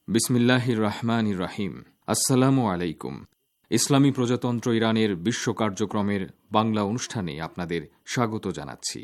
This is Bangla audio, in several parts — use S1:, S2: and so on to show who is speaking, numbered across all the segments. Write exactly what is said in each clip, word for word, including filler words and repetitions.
S1: বিসমিল্লাহির রহমানির রহিম। আসসালামু আলাইকুম। ইসলামী প্রজাতন্ত্র ইরানের বিশ্ব কার্যক্রমের বাংলা অনুষ্ঠানে আপনাদের স্বাগত জানাচ্ছি।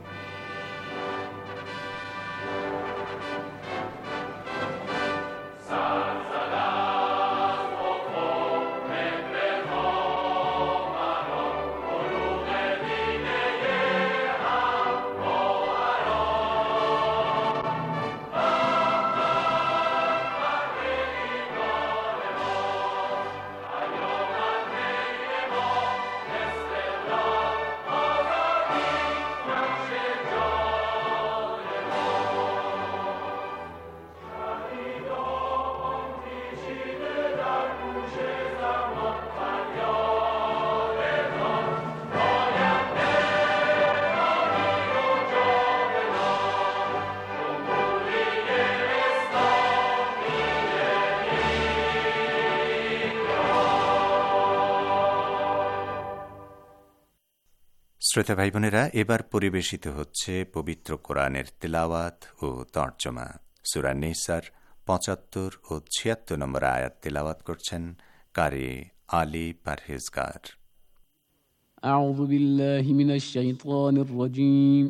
S2: শ্রোতা ভাই বোনেরা, এবার পরিবেশিত হচ্ছে পবিত্র কোরআনের তিলাওয়াত ও তর্জমা। সূরা নিসার পঁচাত্তর ও ছিয়াত্তর নম্বর আয়াত তিলাওয়াত করছেন কারি আলী পারহেজগার।
S3: আউযু বিল্লাহি মিনাশ শাইতানির রাজীম।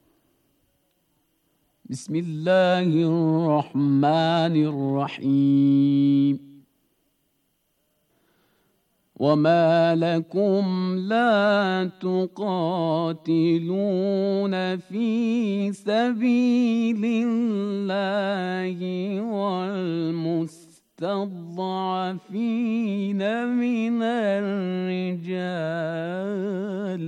S3: বিসমিল্লাহির রহমানির রহিম। وما لكم لا تقاتلون في سبيل الله والمستضعفين من الرجال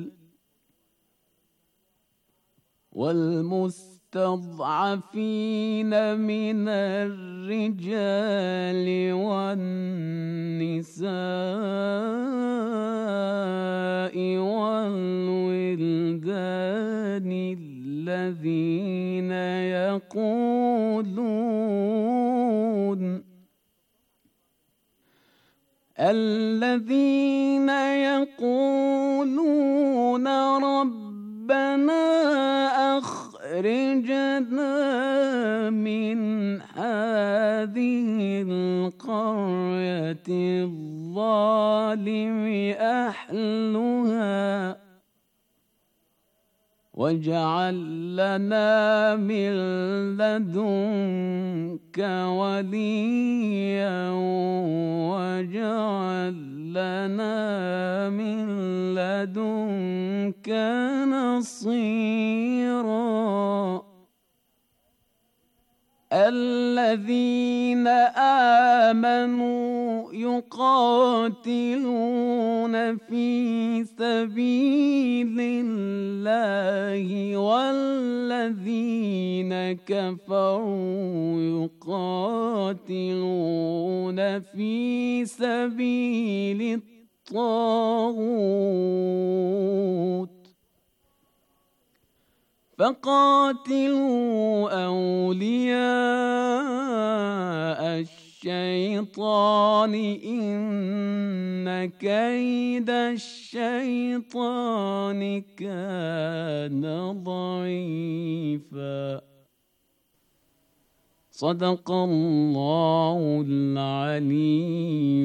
S3: والمستضعفين من الرجال والنساء والولدان الذين يقولون الذين يقولون ربنا أخرجنا من هذه القرية الظالم أهلها واجعل لنا من لدنك وليا واجعل لنا من لدنك نصيرا. الذين آمنوا يقاتلون في سبيل الله والذين كفروا يقاتلون في سبيل الطاغوت فقاتلوا أولياء الشيطان إن كيد الشيطان كان ضعيفا. صدق الله العلي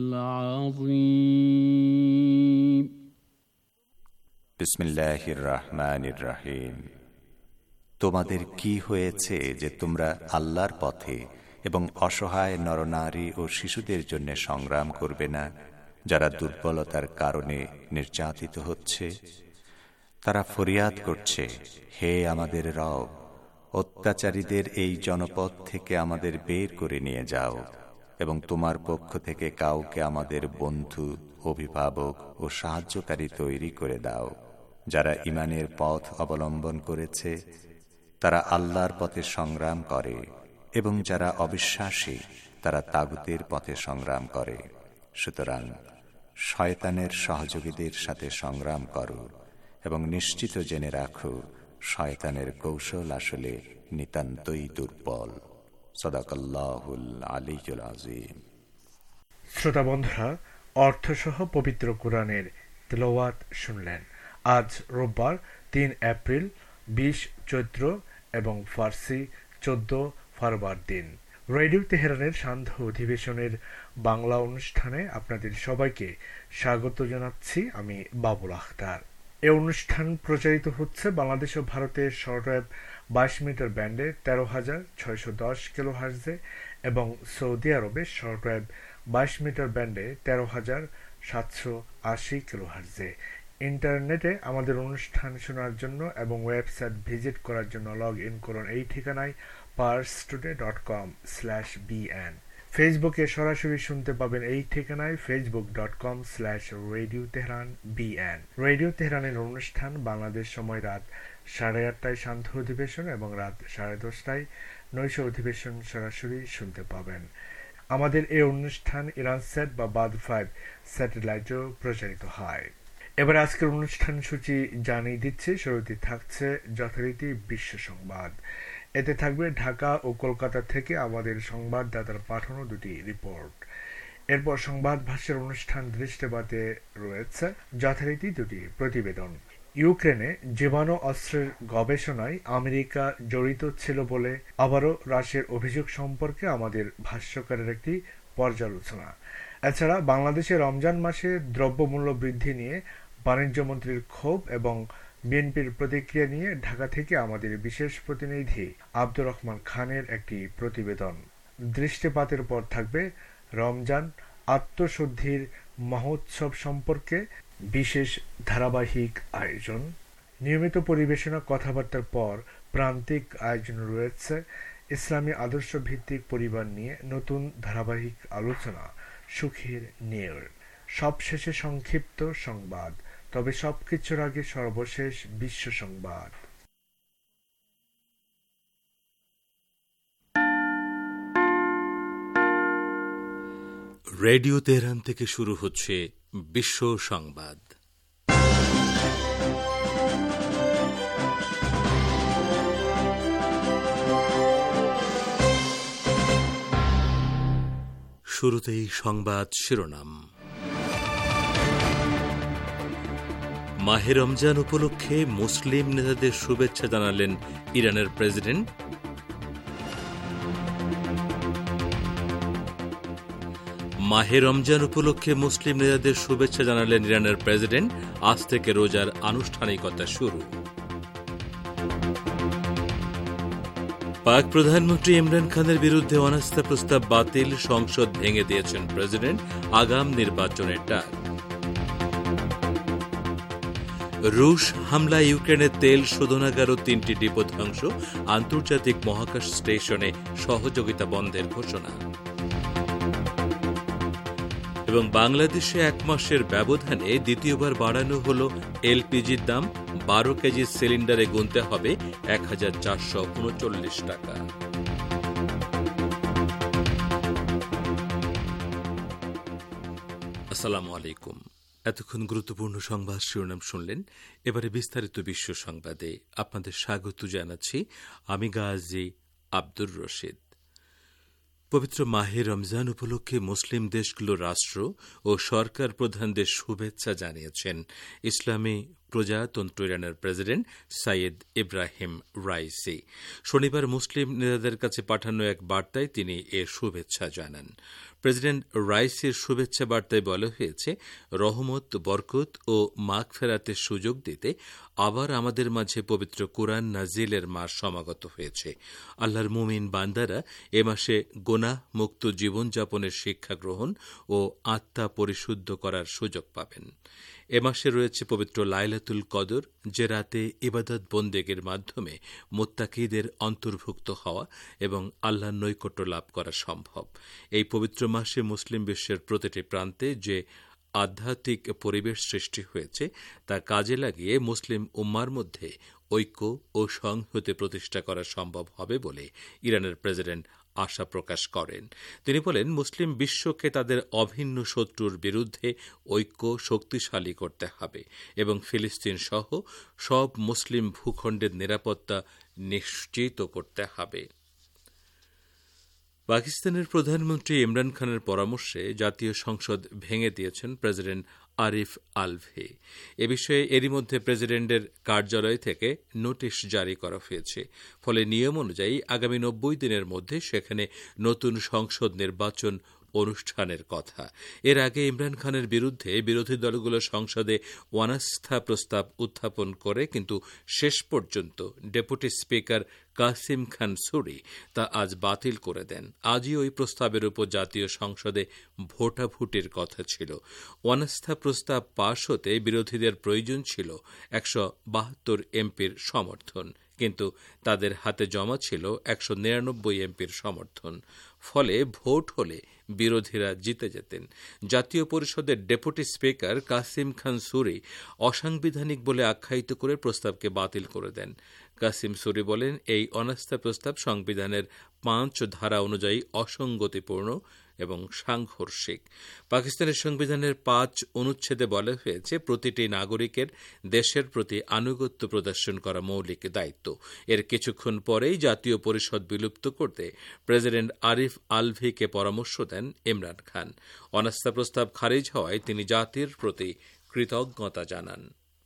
S3: العظيم.
S2: বিসমিল্লাহির রহমানির রহিম। তোমাদের কি হয়েছে যে তোমরা আল্লাহর পথে এবং অসহায় নরনারী ও শিশুদের জন্য সংগ্রাম করবে না, যারা দুর্বলতার কারণে নির্যাতিত হচ্ছে? তারা ফরিয়াদ করছে, হে আমাদের রব, অত্যাচারীদের এই জনপদ থেকে আমাদের বের করে নিয়ে যাও এবং তোমার পক্ষ থেকে কাউকে আমাদের বন্ধু, অভিভাবক ও সাহায্যকারী তৈরি করে দাও। যারা ঈমানের পথ অবলম্বন করেছে তারা আল্লাহর পথে সংগ্রাম করে, এবং যারা অবিশ্বাসী তারা তাগুতের পথে সংগ্রাম করে। সুতরাং শয়তানের সহযোগীদের সাথে সংগ্রাম করো এবং নিশ্চিত জেনে রাখো, শয়তানের কৌশল আসলে নিতান্তই দুর্বল। সাদাকাল্লাহুল আলিয়্যুল আযীম।
S4: শ্রোতা বন্ধুরা, অর্থসহ পবিত্র কোরআনের তিলাওয়াত শুনলেন। আজ রোববার তিন এপ্রিল, বিশ চৈত্র এবং ফার্সি চোদ্দ ফারবার দিন। রেডিও তেহরানের সান্ধ্য অধিবেশনের বাংলা অনুষ্ঠানে আপনাদের সবাইকে স্বাগত জানাচ্ছি। আমি বাবুল আখতার। এ অনুষ্ঠান প্রচারিত হচ্ছে বাংলাদেশ ও ভারতের শর্টওয়েভ বাইশ মিটার ব্যান্ডে তেরো হাজার ছয়শ দশ কিলো হার্জে এবং সৌদি আরবে শর্টওয়েভ বাইশ মিটার ব্যান্ডে তেরো হাজার সাতশো আশি কিলো হার্জে। ইন্টারনেটে আমাদের অনুষ্ঠান শোনার জন্য এবং ওয়েবসাইট ভিজিট করার জন্য লগ ইন করুন এই ঠিকানায় pars today dot com slash BN. ফেসবুকে সরাসরি শুনতে পাবেন এই ঠিকানায় Facebook dot com slash radio Tehran BN. Radio তেহরানের অনুষ্ঠান বাংলাদেশ সময় রাত সাড়ে আটটায় সান্ধ্য অধিবেশন এবং রাত সাড়ে দশটায় নৈশ অধিবেশন সরাসরি শুনতে পাবেন। আমাদের এই অনুষ্ঠান ইরানস্যাট বা বাদ ফাইভ স্যাটেলাইটেও প্রচারিত হয়। এবার আজকের অনুষ্ঠান সূচি জানিয়ে দিচ্ছে। শুরুতে থাকছে যথারীতি বিশ্ব সংবাদ। এতে থাকবে ঢাকা ও কলকাতা থেকে আমাদের সংবাদদাতার পাঠানো দুটি রিপোর্ট। এরপর সংবাদ ভাষ্যের অনুষ্ঠান দৃষ্টিপাতে রয়েছে যথারীতি দুটি প্রতিবেদন। ইউক্রেনে জীবাণু অস্ত্রের গবেষণায় আমেরিকা জড়িত ছিল বলে আবারও রাশিয়ার অভিযোগ সম্পর্কে আমাদের ভাষ্যকারের একটি পর্যালোচনা। এছাড়া বাংলাদেশে রমজান মাসে দ্রব্যমূল্য বৃদ্ধি নিয়ে বাণিজ্যমন্ত্রীর ক্ষোভ এবং বিএনপির প্রতিক্রিয়া নিয়ে ঢাকা থেকে আমাদের বিশেষ প্রতিনিধি আব্দুর রহমান খানের একটি প্রতিবেদন। দৃষ্টিপাতের পর থাকবে রমজান আত্মশুদ্ধির মহোৎসব সম্পর্কে বিশেষ ধারাবাহিক আয়োজন। নিয়মিত পরিবেশনা কথাবার্তার পর প্রান্তিক আয়োজন রয়েছে ইসলামী আদর্শ ভিত্তিক পরিবার নিয়ে নতুন ধারাবাহিক আলোচনা সুখের নিয়র। সবশেষে সংক্ষিপ্ত সংবাদ। তবে সবকিছুর আগে সর্বশেষ বিশ্ব সংবাদ।
S5: রেডিও তেহরান থেকে শুরু হচ্ছে বিশ্ব সংবাদ। শুরুতেই সংবাদ শিরোনাম। মাহে রমজান উপলক্ষে মুসলিম নেতাদের শুভেচ্ছা জানালেন ইরানের প্রেসিডেন্ট। মাহে রমজান উপলক্ষে মুসলিম নেতাদের শুভেচ্ছা জানালেন ইরানের প্রেসিডেন্ট। আজ থেকে রোজার আনুষ্ঠানিকতা শুরু। পাক প্রধানমন্ত্রী ইমরান খানের বিরুদ্ধে অনাস্থা প্রস্তাব বাতিল, সংসদ ভেঙে দিয়েছেন প্রেসিডেন্ট। আগাম নির্বাচনের ডাক। রুশ হামলায় ইউক্রেনের তেল শোধনাগার ও তিনটি ডিপো ধ্বংস, আন্তর্জাতিক মহাকাশ স্টেশনে সহযোগিতা বন্ধের ঘোষণা। এবং বাংলাদেশে এক মাসের ব্যবধানে দ্বিতীয়বার বাড়ানো হল এলপিজির দাম। বারো কেজি সিলিন্ডারে গুনতে হবে এক হাজার চারশো উনচল্লিশ টাকা। আসসালামু আলাইকুম। এতক্ষণ গুরুত্বপূর্ণ সংবাদ শিরোনাম শুনলেন। এবারে বিস্তারিত বিশ্ব সংবাদে আপনাদের স্বাগত জানাচ্ছি। আমি গাজী আব্দুর রশিদ। পবিত্র মাহে রমজান উপলক্ষে মুসলিম দেশগুলো রাষ্ট্র ও সরকার প্রধানদের শুভেচ্ছা জানিয়েছেন ইসলামী প্রজাতন্ত্র ইরানের প্রেসিডেন্ট সাইয়েদ ইব্রাহিম রাইসি। শনিবার মুসলিম নেতাদের কাছে পাঠানো এক বার্তায় তিনি এর শুভেচ্ছা জানান। প্রেসিডেন্ট রাইসির শুভেচ্ছা বার্তায় বলা হয়েছে, রহমত, বরকত ও মাগফেরাতের সুযোগ দিতে আবার আমাদের মাঝে পবিত্র কুরআন নাজিলের মাস সমাগত হয়েছে। আল্লাহর মুমিন বান্দারা এ মাসে গুনাহ মুক্ত জীবনযাপনের শিক্ষা গ্রহণ ও আত্মা পরিশুদ্ধ করার সুযোগ পাবেন। এ মাসে রয়েছে পবিত্র লাইলাতুল কদর, যে রাতে ইবাদত বন্দেগের মাধ্যমে মুত্তাকিদের অন্তর্ভুক্ত হওয়া এবং আল্লাহর নৈকট্য লাভ করা সম্ভব। এই পবিত্র মাসে মুসলিম বিশ্বের প্রতিটি প্রান্তে যে আধ্যাত্মিক পরিবেশ সৃষ্টি হয়েছে তা কাজে লাগিয়ে মুসলিম উম্মার মধ্যে ঐক্য ও সংহতি প্রতিষ্ঠা করা সম্ভব হবে বলে ইরানের প্রেসিডেন্ট আশা প্রকাশ করেন। তিনি বলেন, মুসলিম বিশ্বকে তাদের অভিন্ন শত্রুর বিরুদ্ধে ঐক্য শক্তিশালী করতে হবে এবং ফিলিস্তিন সহ সব মুসলিম ভূখণ্ডের নিরাপত্তা নিশ্চিত করতে হবে। পাকিস্তানের প্রধানমন্ত্রী ইমরান খানের পরামর্শে জাতীয় সংসদ ভেঙে দিয়েছেন প্রেসিডেন্ট আরিফ আলভি। এ বিষয়ে এরই মধ্যে প্রেসিডেন্টের কার্যালয় থেকে নোটিশ জারি করা হয়েছে। ফলে নিয়ম অনুযায়ী আগামী নব্বই দিনের মধ্যে সেখানে নতুন সংসদ নির্বাচন অনুষ্ঠানের কথা। এর আগে ইমরান খানের বিরুদ্ধে বিরোধী দলগুলো সংসদে অনাস্থা প্রস্তাব উত্থাপন করে, কিন্তু শেষ পর্যন্ত ডেপুটি স্পিকার কাসিম খান সুরি তা আজ বাতিল করে দেন। আজই ওই প্রস্তাবের উপর জাতীয় সংসদে ভোটাভুটির কথা ছিল। অনাস্থা প্রস্তাব পাশ হতে বিরোধীদের প্রয়োজন ছিল একশো বাহাত্তর এমপির সমর্থন, কিন্তু তাদের হাতে জমা ছিল একশো নিরানব্বই এমপির সমর্থন। ফলে ভোট হলে বিরোধীরা জিতে যেতেন। জাতীয় পরিষদের ডেপুটি স্পিকার কাসিম খান সুরি অসাংবিধানিক বলে আখ্যায়িত করে প্রস্তাবকে বাতিল করে দেন। কাসিম সুরি বলেন, এই অনাস্থা প্রস্তাব সংবিধানের পাঁচ ধারা অনুযায়ী অসঙ্গতিপূর্ণ এবং সাংঘর্ষিক। পাকিস্তানের সংবিধানের পাঁচ অনুচ্ছেদে বলা হয়েছে, প্রতিটি নাগরিকের দেশের প্রতি আনুগত্য প্রদর্শন করা মৌলিক দায়িত্ব। এর কিছুক্ষণ পরেই জাতীয় পরিষদ বিলুপ্ত করতে প্রেসিডেন্ট আরিফ আলভিকে পরামর্শ দেন ইমরান খান। অনাস্থা প্রস্তাব খারিজ হওয়ায় তিনি জাতির প্রতি কৃতজ্ঞতা জানান।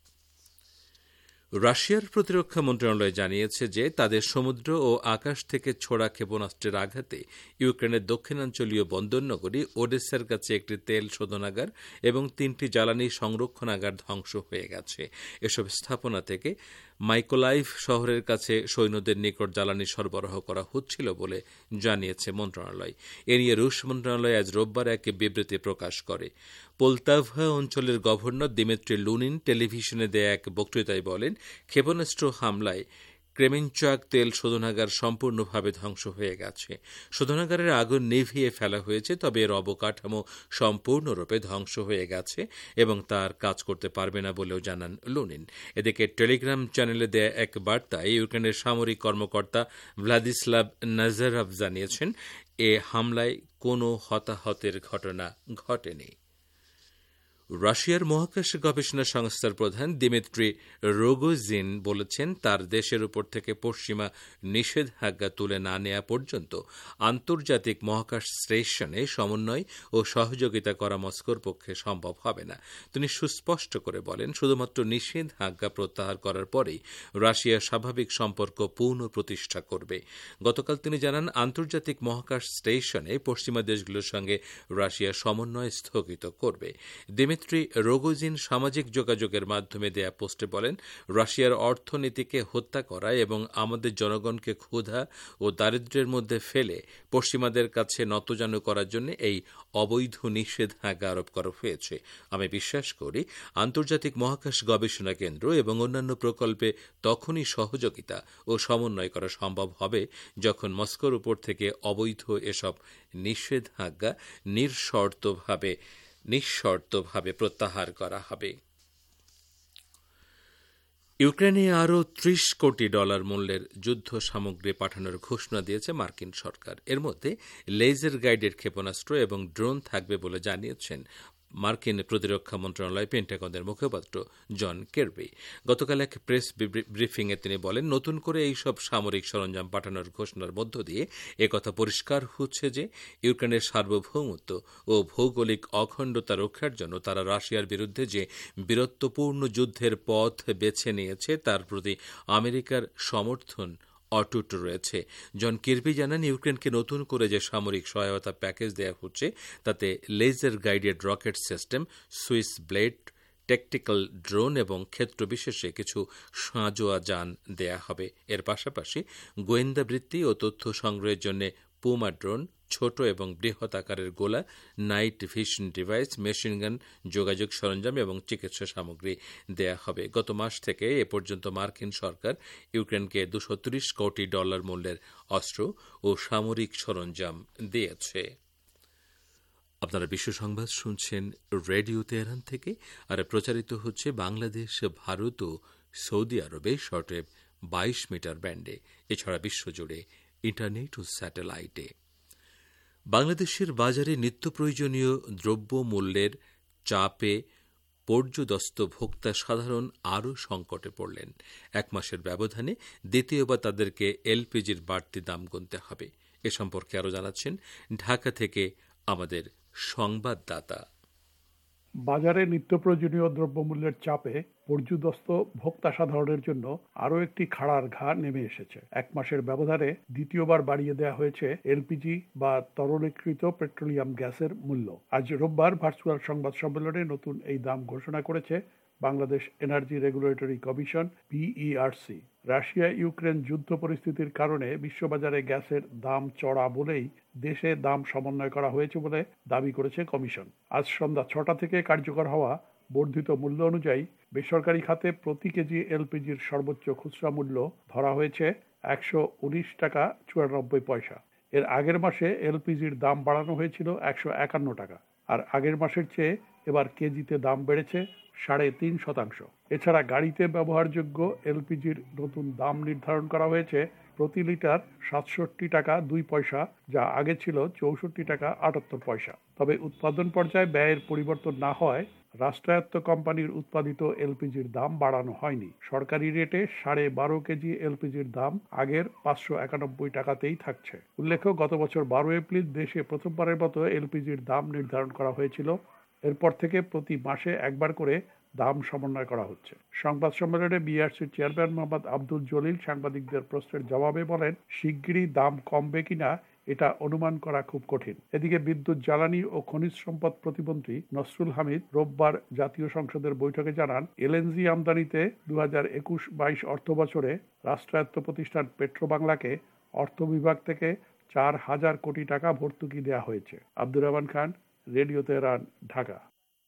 S5: রাশিয়ার প্রতিরক্ষা মন্ত্রণালয় জানিয়েছে যে তাদের সমুদ্র ও আকাশ থেকে ছোড়া ক্ষেপণাস্ত্রের আঘাতে ইউক্রেনের দক্ষিণাঞ্চলীয় বন্দরনগরী ওডেসার কাছে একটি তেল শোধনাগার এবং তিনটি জ্বালানি সংরক্ষণাগার ধ্বংস হয়ে গেছে। এসব স্থাপনা থেকে মাইকোলাইভ শহরের কাছে সৈন্যদের নিকট জ্বালানি সরবরাহ করা হচ্ছিল বলে জানিয়েছে মন্ত্রণালয়। এ নিয়ে রুশ মন্ত্রণালয় আজ রোববার এক বিবৃতি প্রকাশ করে। পোলতাভা অঞ্চলের গভর্নর দিমিত্রি লুনিন টেলিভিশনে দেয়া এক বক্তৃতায় বলেন, ক্ষেপণাস্ত্র হামলায় ক্রেমেনচাক তেল শোধনাগার সম্পূর্ণভাবে ধ্বংস হয়ে গেছে। শোধনাগারের আগুন নিভিয়ে ফেলা হয়েছে, তবে এর অবকাঠামো সম্পূর্ণরূপে ধ্বংস হয়ে গেছে এবং তার কাজ করতে পারবে না বলেও জানান লুনিন। এদিকে টেলিগ্রাম চ্যানেলে দেয়া এক বার্তায় ইউক্রেনের সামরিক কর্মকর্তা ভ্লাদিস্লাভ নাজারভ জানিয়েছেন, এ হামলায় কোনো হতাহতের ঘটনা ঘটেনি। রাশিয়ার মহাকাশ গবেষণা সংস্থার প্রধান দিমিত্রি রোগোজিন বলেছেন, তার দেশের উপর থেকে পশ্চিমা নিষেধাজ্ঞা তুলে না নেওয়া পর্যন্ত আন্তর্জাতিক মহাকাশ স্টেশনে সমন্বয় ও সহযোগিতা করা মস্কোর পক্ষে সম্ভব হবে না। তিনি সুস্পষ্ট করে বলেন, শুধুমাত্র নিষেধাজ্ঞা প্রত্যাহার করার পরেই রাশিয়া স্বাভাবিক সম্পর্ক পুনঃ প্রতিষ্ঠা করবে। গতকাল তিনি জানান, আন্তর্জাতিক মহাকাশ স্টেশনে পশ্চিমা দেশগুলোর সঙ্গে রাশিয়া সমন্বয় স্থগিত করবে। দিমিত্রি রোগোজিন সামাজিক যোগাযোগের মাধ্যমে দেয়া পোস্টে বলেন, রাশিয়ার অর্থনীতিকে হত্যা করা এবং আমাদের জনগণকে ক্ষুধা ও দারিদ্র্যের মধ্যে ফেলে পশ্চিমাদের কাছে নতজানু করার জন্য এই অবৈধ নিষেধাজ্ঞা আরোপ করা হয়েছে। আমি বিশ্বাস করি, আন্তর্জাতিক মহাকাশ গবেষণা কেন্দ্র এবং অন্যান্য প্রকল্পে তখনই সহযোগিতা ও সমন্বয় করা সম্ভব হবে যখন মস্কোর উপর থেকে অবৈধ এসব নিষেধাজ্ঞা নিঃশর্তভাবে নিঃশর্তভাবে প্রত্যাহার করা হবে। ইউক্রেনে আরও ত্রিশ কোটি ডলার মূল্যের যুদ্ধ সামগ্রী পাঠানোর ঘোষণা দিয়েছে মার্কিন সরকার। এর মধ্যে লেজার গাইডেড ক্ষেপণাস্ত্র এবং ড্রোন থাকবে বলে জানিয়েছেন মার্কিন প্রতিরক্ষা মন্ত্রণালয় পেন্টাগনের মুখপাত্র জন কেরবি। গতকাল এক প্রেস ব্রিফিংয়ে তিনি বলেন, নতুন করে এইসব সামরিক সরঞ্জাম পাঠানোর ঘোষণার মধ্য দিয়ে একথা পরিষ্কার হচ্ছে যে ইউক্রেনের সার্বভৌমত্ব ও ভৌগোলিক অখণ্ডতা রক্ষার জন্য তারা রাশিয়ার বিরুদ্ধে যে বীরত্বপূর্ণ যুদ্ধের পথ বেছে নিয়েছে তার প্রতি আমেরিকার সমর্থন অটুট রয়েছে। জন কির্বি জানান, ইউক্রেনকে নতুন করে যে সামরিক সহায়তা প্যাকেজ দেওয়া হচ্ছে তাতে laser guided rocket system, Swiss blade, tactical drone এবং ক্ষেত্রবিশেষে কিছু সাঁজোয়া যান দেয়া হবে। এর পাশাপাশি গোয়েন্দা বৃত্তি ও তথ্য সংগ্রহের জন্য পুমা ড্রোন, ছোট এবং বৃহৎ আকারের গোলা, নাইট ভিশন ডিভাইস, মেশিনগান, যোগাযোগ সরঞ্জাম এবং চিকিৎসা সামগ্রী দেয়া হবে। গত মাস থেকে এ পর্যন্ত মার্কিন সরকার ইউক্রেনকে দুশো ত্রিশ কোটি ডলার মূল্যের অস্ত্র ও সামরিক সরঞ্জাম দিয়েছে। আপনারা বিশ্ব সংবাদ শুনছেন রেডিও তেহরান থেকে, আর প্রচারিত হচ্ছে বাংলাদেশ, ভারত ও সৌদি আরবে শর্টওয়েভ বাইশ মিটার ব্যান্ডে, এছাড়া বিশ্বজুড়ে ইন্টারনেট ও স্যাটেলাইটে। বাংলাদেশের বাজারে নিত্য প্রয়োজনীয় দ্রব্য মূল্যের চাপে পর্যদস্ত ভোক্তা সাধারণ আরও সংকটে পড়লেন। এক মাসের ব্যবধানে দ্বিতীয়বার তাদেরকে এলপিজির বাড়তি দাম গুনতে হবে। এ সম্পর্কে আরও জানাচ্ছেন ঢাকা থেকে আমাদের সংবাদদাতা।
S6: বাজারে নিত্য প্রয়োজনীয় দ্রব্যমূল্যের চাপে পর্যুদস্ত ভোক্তা সাধারণের জন্য আরও একটি খাড়ার ঘা নেমে এসেছে। এক মাসের ব্যবধানে দ্বিতীয়বার বাড়িয়ে দেওয়া হয়েছে এলপিজি বা তরলীকৃত পেট্রোলিয়াম গ্যাসের মূল্য। আজ রোববার ভার্চুয়াল সংবাদ সম্মেলনে নতুন এই দাম ঘোষণা করেছে Bangladesh energy regulatory commission BERC. Russia Ukraine যুদ্ধ পরিস্থিতির কারণে বিশ্ববাজারে গ্যাসের দাম চড়া বলেই দেশে দাম সমন্বয় করা হয়েছে বলে দাবি করেছে কমিশন। আজ সন্ধ্যা ছটা থেকে কার্যকর হওয়া বর্ধিত মূল্য অনুযায়ী বেসরকারি খাতে প্রতি কেজি এলপিজির সর্বোচ্চ খুচরা মূল্য ধরা হয়েছে একশো উনিশ টাকা চুরানব্বই পয়সা। এর আগের মাসে এলপিজির দাম বাড়ানো হয়েছিল একশো একান্ন টাকা, আর আগের মাসের চেয়ে এবার কেজিতে দাম বেড়েছে সাড়ে তিন শতাংশ। এছাড়া গাড়িতে ব্যবহারযোগ্য এলপিজির নতুন দাম নির্ধারণ করা হয়েছে প্রতি লিটার সাতষট্টি টাকা দুই পয়সা, যা আগে ছিল চৌষট্টি টাকা আটাত্তর পয়সা। তবে উৎপাদন পর্যায়ে ব্যয়ের পরিবর্তন না হওয়ায় রাষ্ট্রায়ত্ত কোম্পানির উৎপাদিত এলপিজির দাম বাড়ানো হয়নি। সরকারি রেটে সাড়ে বারো কেজি এলপিজির দাম আগের পাঁচশো একানব্বই টাকাতেই থাকছে। উল্লেখ্য, গত বছর বারো এপ্রিল দেশে প্রথমবারের মতো এলপিজির দাম নির্ধারণ করা হয়েছিল। এরপর থেকে প্রতি মাসে একবার করে দাম সমন্বয় করা হচ্ছে। সংবাদ সম্মেলনে বিআরসির চেয়ারম্যান মোহাম্মদ আব্দুল জলিল সাংবাদিকদের প্রশ্নের জবাবে বলেন, শিগগিরই দাম কমবে কিনা এটা অনুমান করা খুব কঠিন। এদিকে বিদ্যুৎ, জ্বালানি ও খনিজ সম্পদ প্রতিমন্ত্রী নসরুল হামিদ রোববার জাতীয় সংসদের বৈঠকে জানান, এলএনজি আমদানিতে দু হাজার একুশ বাইশ অর্থ বছরে রাষ্ট্রায়ত্ত প্রতিষ্ঠান পেট্রোবাংলাকে অর্থ বিভাগ থেকে চার হাজার কোটি টাকা ভর্তুকি দেওয়া হয়েছে। Abdur Rahman Khan, radio Tehran, Dhaka.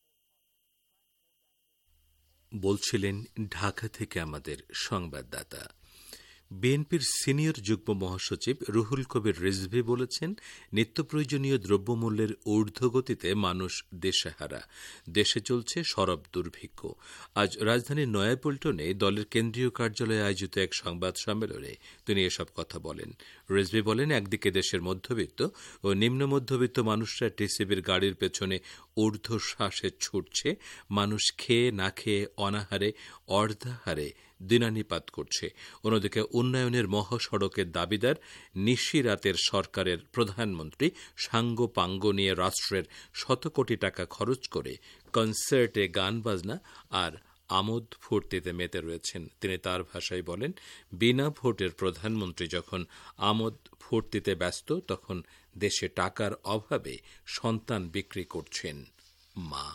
S5: বলছিলেন ঢাকা থেকে আমাদের সংবাদদাতা। বিএনপির সিনিয়র যুগ্ম মহাসচিব রুহুল কবির রিজভী বলেছেন, নিত্য প্রয়োজনীয় দ্রব্যমূল্যের ঊর্ধ্বগতিতে মানুষ দেশেহারা, দেশে চলছে সরব দুর্ভিক্ষ। আজ রাজধানীর নয়াপল্টনে দলের কেন্দ্রীয় কার্যালয়ে আয়োজিত এক সংবাদ সম্মেলনে তিনি এসব কথা বলেন। রিজভী বলেন, একদিকে দেশের মধ্যবিত্ত ও নিম্ন মধ্যবিত্ত মানুষরা টিসিবির গাড়ির পেছনে ঊর্ধ্বশ্বাসে ছুটছে, মানুষ খেয়ে না খেয়ে অনাহারে অর্ধাহারে দিনানিপাত করছে। অন্যদিকে উন্নয়নের মহাসড়কের দাবিদার নিশি রাতের সরকারের প্রধানমন্ত্রী সাঙ্গ পাঙ্গ নিয়ে রাষ্ট্রের শত কোটি টাকা খরচ করে কনসার্টে গান বাজনা আর আমোদ ফুর্তিতে মেতে রয়েছেন। তিনি তার ভাষায় বলেন, বিনা ভোটের প্রধানমন্ত্রী যখন আমোদ ফুর্তিতে ব্যস্ত, তখন দেশে টাকার অভাবে সন্তান বিক্রি করছেন মা।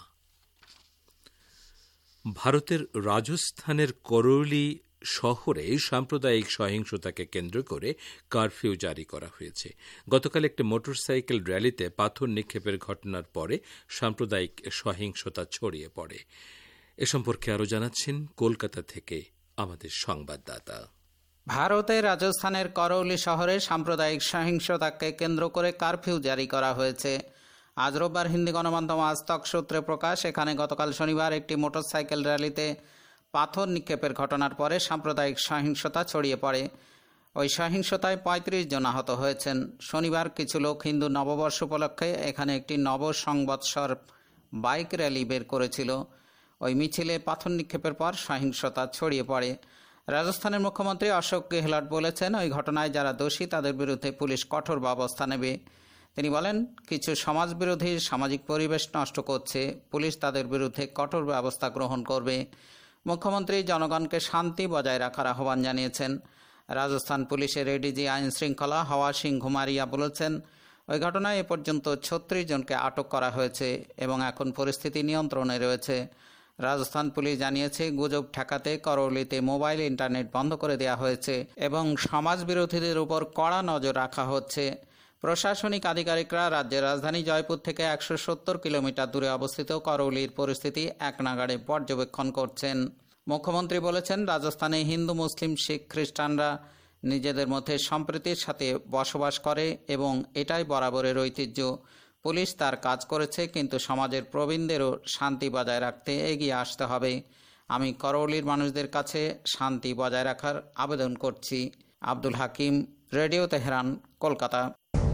S5: ভারতের রাজস্থানের করৌলি শহরে সাম্প্রদায়িক সহিংসতাকে কেন্দ্র করে কারফিউ জারি করা হয়েছে। গতকাল একটি মোটরসাইকেল র্যালিতে পাথর নিক্ষেপের ঘটনার পরে সাম্প্রদায়িক সহিংসতা ছড়িয়ে পড়ে। এ সম্পর্কে আরও জানাচ্ছেন কলকাতা থেকে আমাদের সংবাদদাতা।
S7: ভারতের রাজস্থানের করৌলি শহরে সাম্প্রদায়িক সহিংসতাকে কেন্দ্র করে কারফিউ জারি করা হয়েছে। আজ রোববার হিন্দি গণমাধ্যম আজ তক সূত্রে প্রকাশ, এখানে গতকাল শনিবার একটি মোটরসাইকেল র্যালিতে পাথর নিক্ষেপের ঘটনার পরে সাম্প্রদায়িক সহিংসতা ছড়িয়ে পড়ে। ওই সহিংসতায় পঁয়ত্রিশ জন আহত হয়েছেন। শনিবার কিছু লোক হিন্দু নববর্ষ উপলক্ষে এখানে একটি নব সংবৎসর বাইক র্যালি বের করেছিল। ওই মিছিলে পাথর নিক্ষেপের পর সহিংসতা ছড়িয়ে পড়ে। রাজস্থানের মুখ্যমন্ত্রী অশোক গেহলট বলেছেন, ওই ঘটনায় যারা দোষী তাদের বিরুদ্ধে পুলিশ কঠোর ব্যবস্থা নেবে। তিনি বলেন, কিছু সমাজবিরোধী সামাজিক পরিবেশ নষ্ট করছে, পুলিশ তাদের বিরুদ্ধে কঠোর ব্যবস্থা গ্রহণ করবে। মুখ্যমন্ত্রী জনগণকে শান্তি বজায় রাখার আহ্বান জানিয়েছেন। রাজস্থান পুলিশের এডিজি আইন শৃঙ্খলা হাওয়া সিং ঘুমারিয়া বলেছেন, ওই ঘটনায় এ পর্যন্ত ছত্রিশ জনকে আটক করা হয়েছে এবং এখন পরিস্থিতি নিয়ন্ত্রণে রয়েছে। রাজস্থান পুলিশ জানিয়েছে, গুজব ঠেকাতে করৌলিতে মোবাইল ইন্টারনেট বন্ধ করে দেওয়া হয়েছে এবং সমাজবিরোধীদের উপর কড়া নজর রাখা হচ্ছে। প্রশাসনিক আধিকারিকরা রাজ্যের রাজধানী জয়পুর থেকে একশো সত্তর কিলোমিটার দূরে অবস্থিত করৌলির পরিস্থিতি একনাগাড়ে পর্যবেক্ষণ করছেন। মুখ্যমন্ত্রী বলেছেন, রাজস্থানে হিন্দু, মুসলিম, শিখ, খ্রিস্টানরা নিজেদের মধ্যে সম্প্রীতির সাথে বসবাস করে এবং এটাই বরাবরের ঐতিহ্য। পুলিশ তার কাজ করেছে, কিন্তু সমাজের প্রবীণদেরও শান্তি বজায় রাখতে এগিয়ে আসতে হবে। আমি করৌলির মানুষদের কাছে শান্তি বজায় রাখার আবেদন করছি। Abdul Hakim, radio Tehran, Kolkata.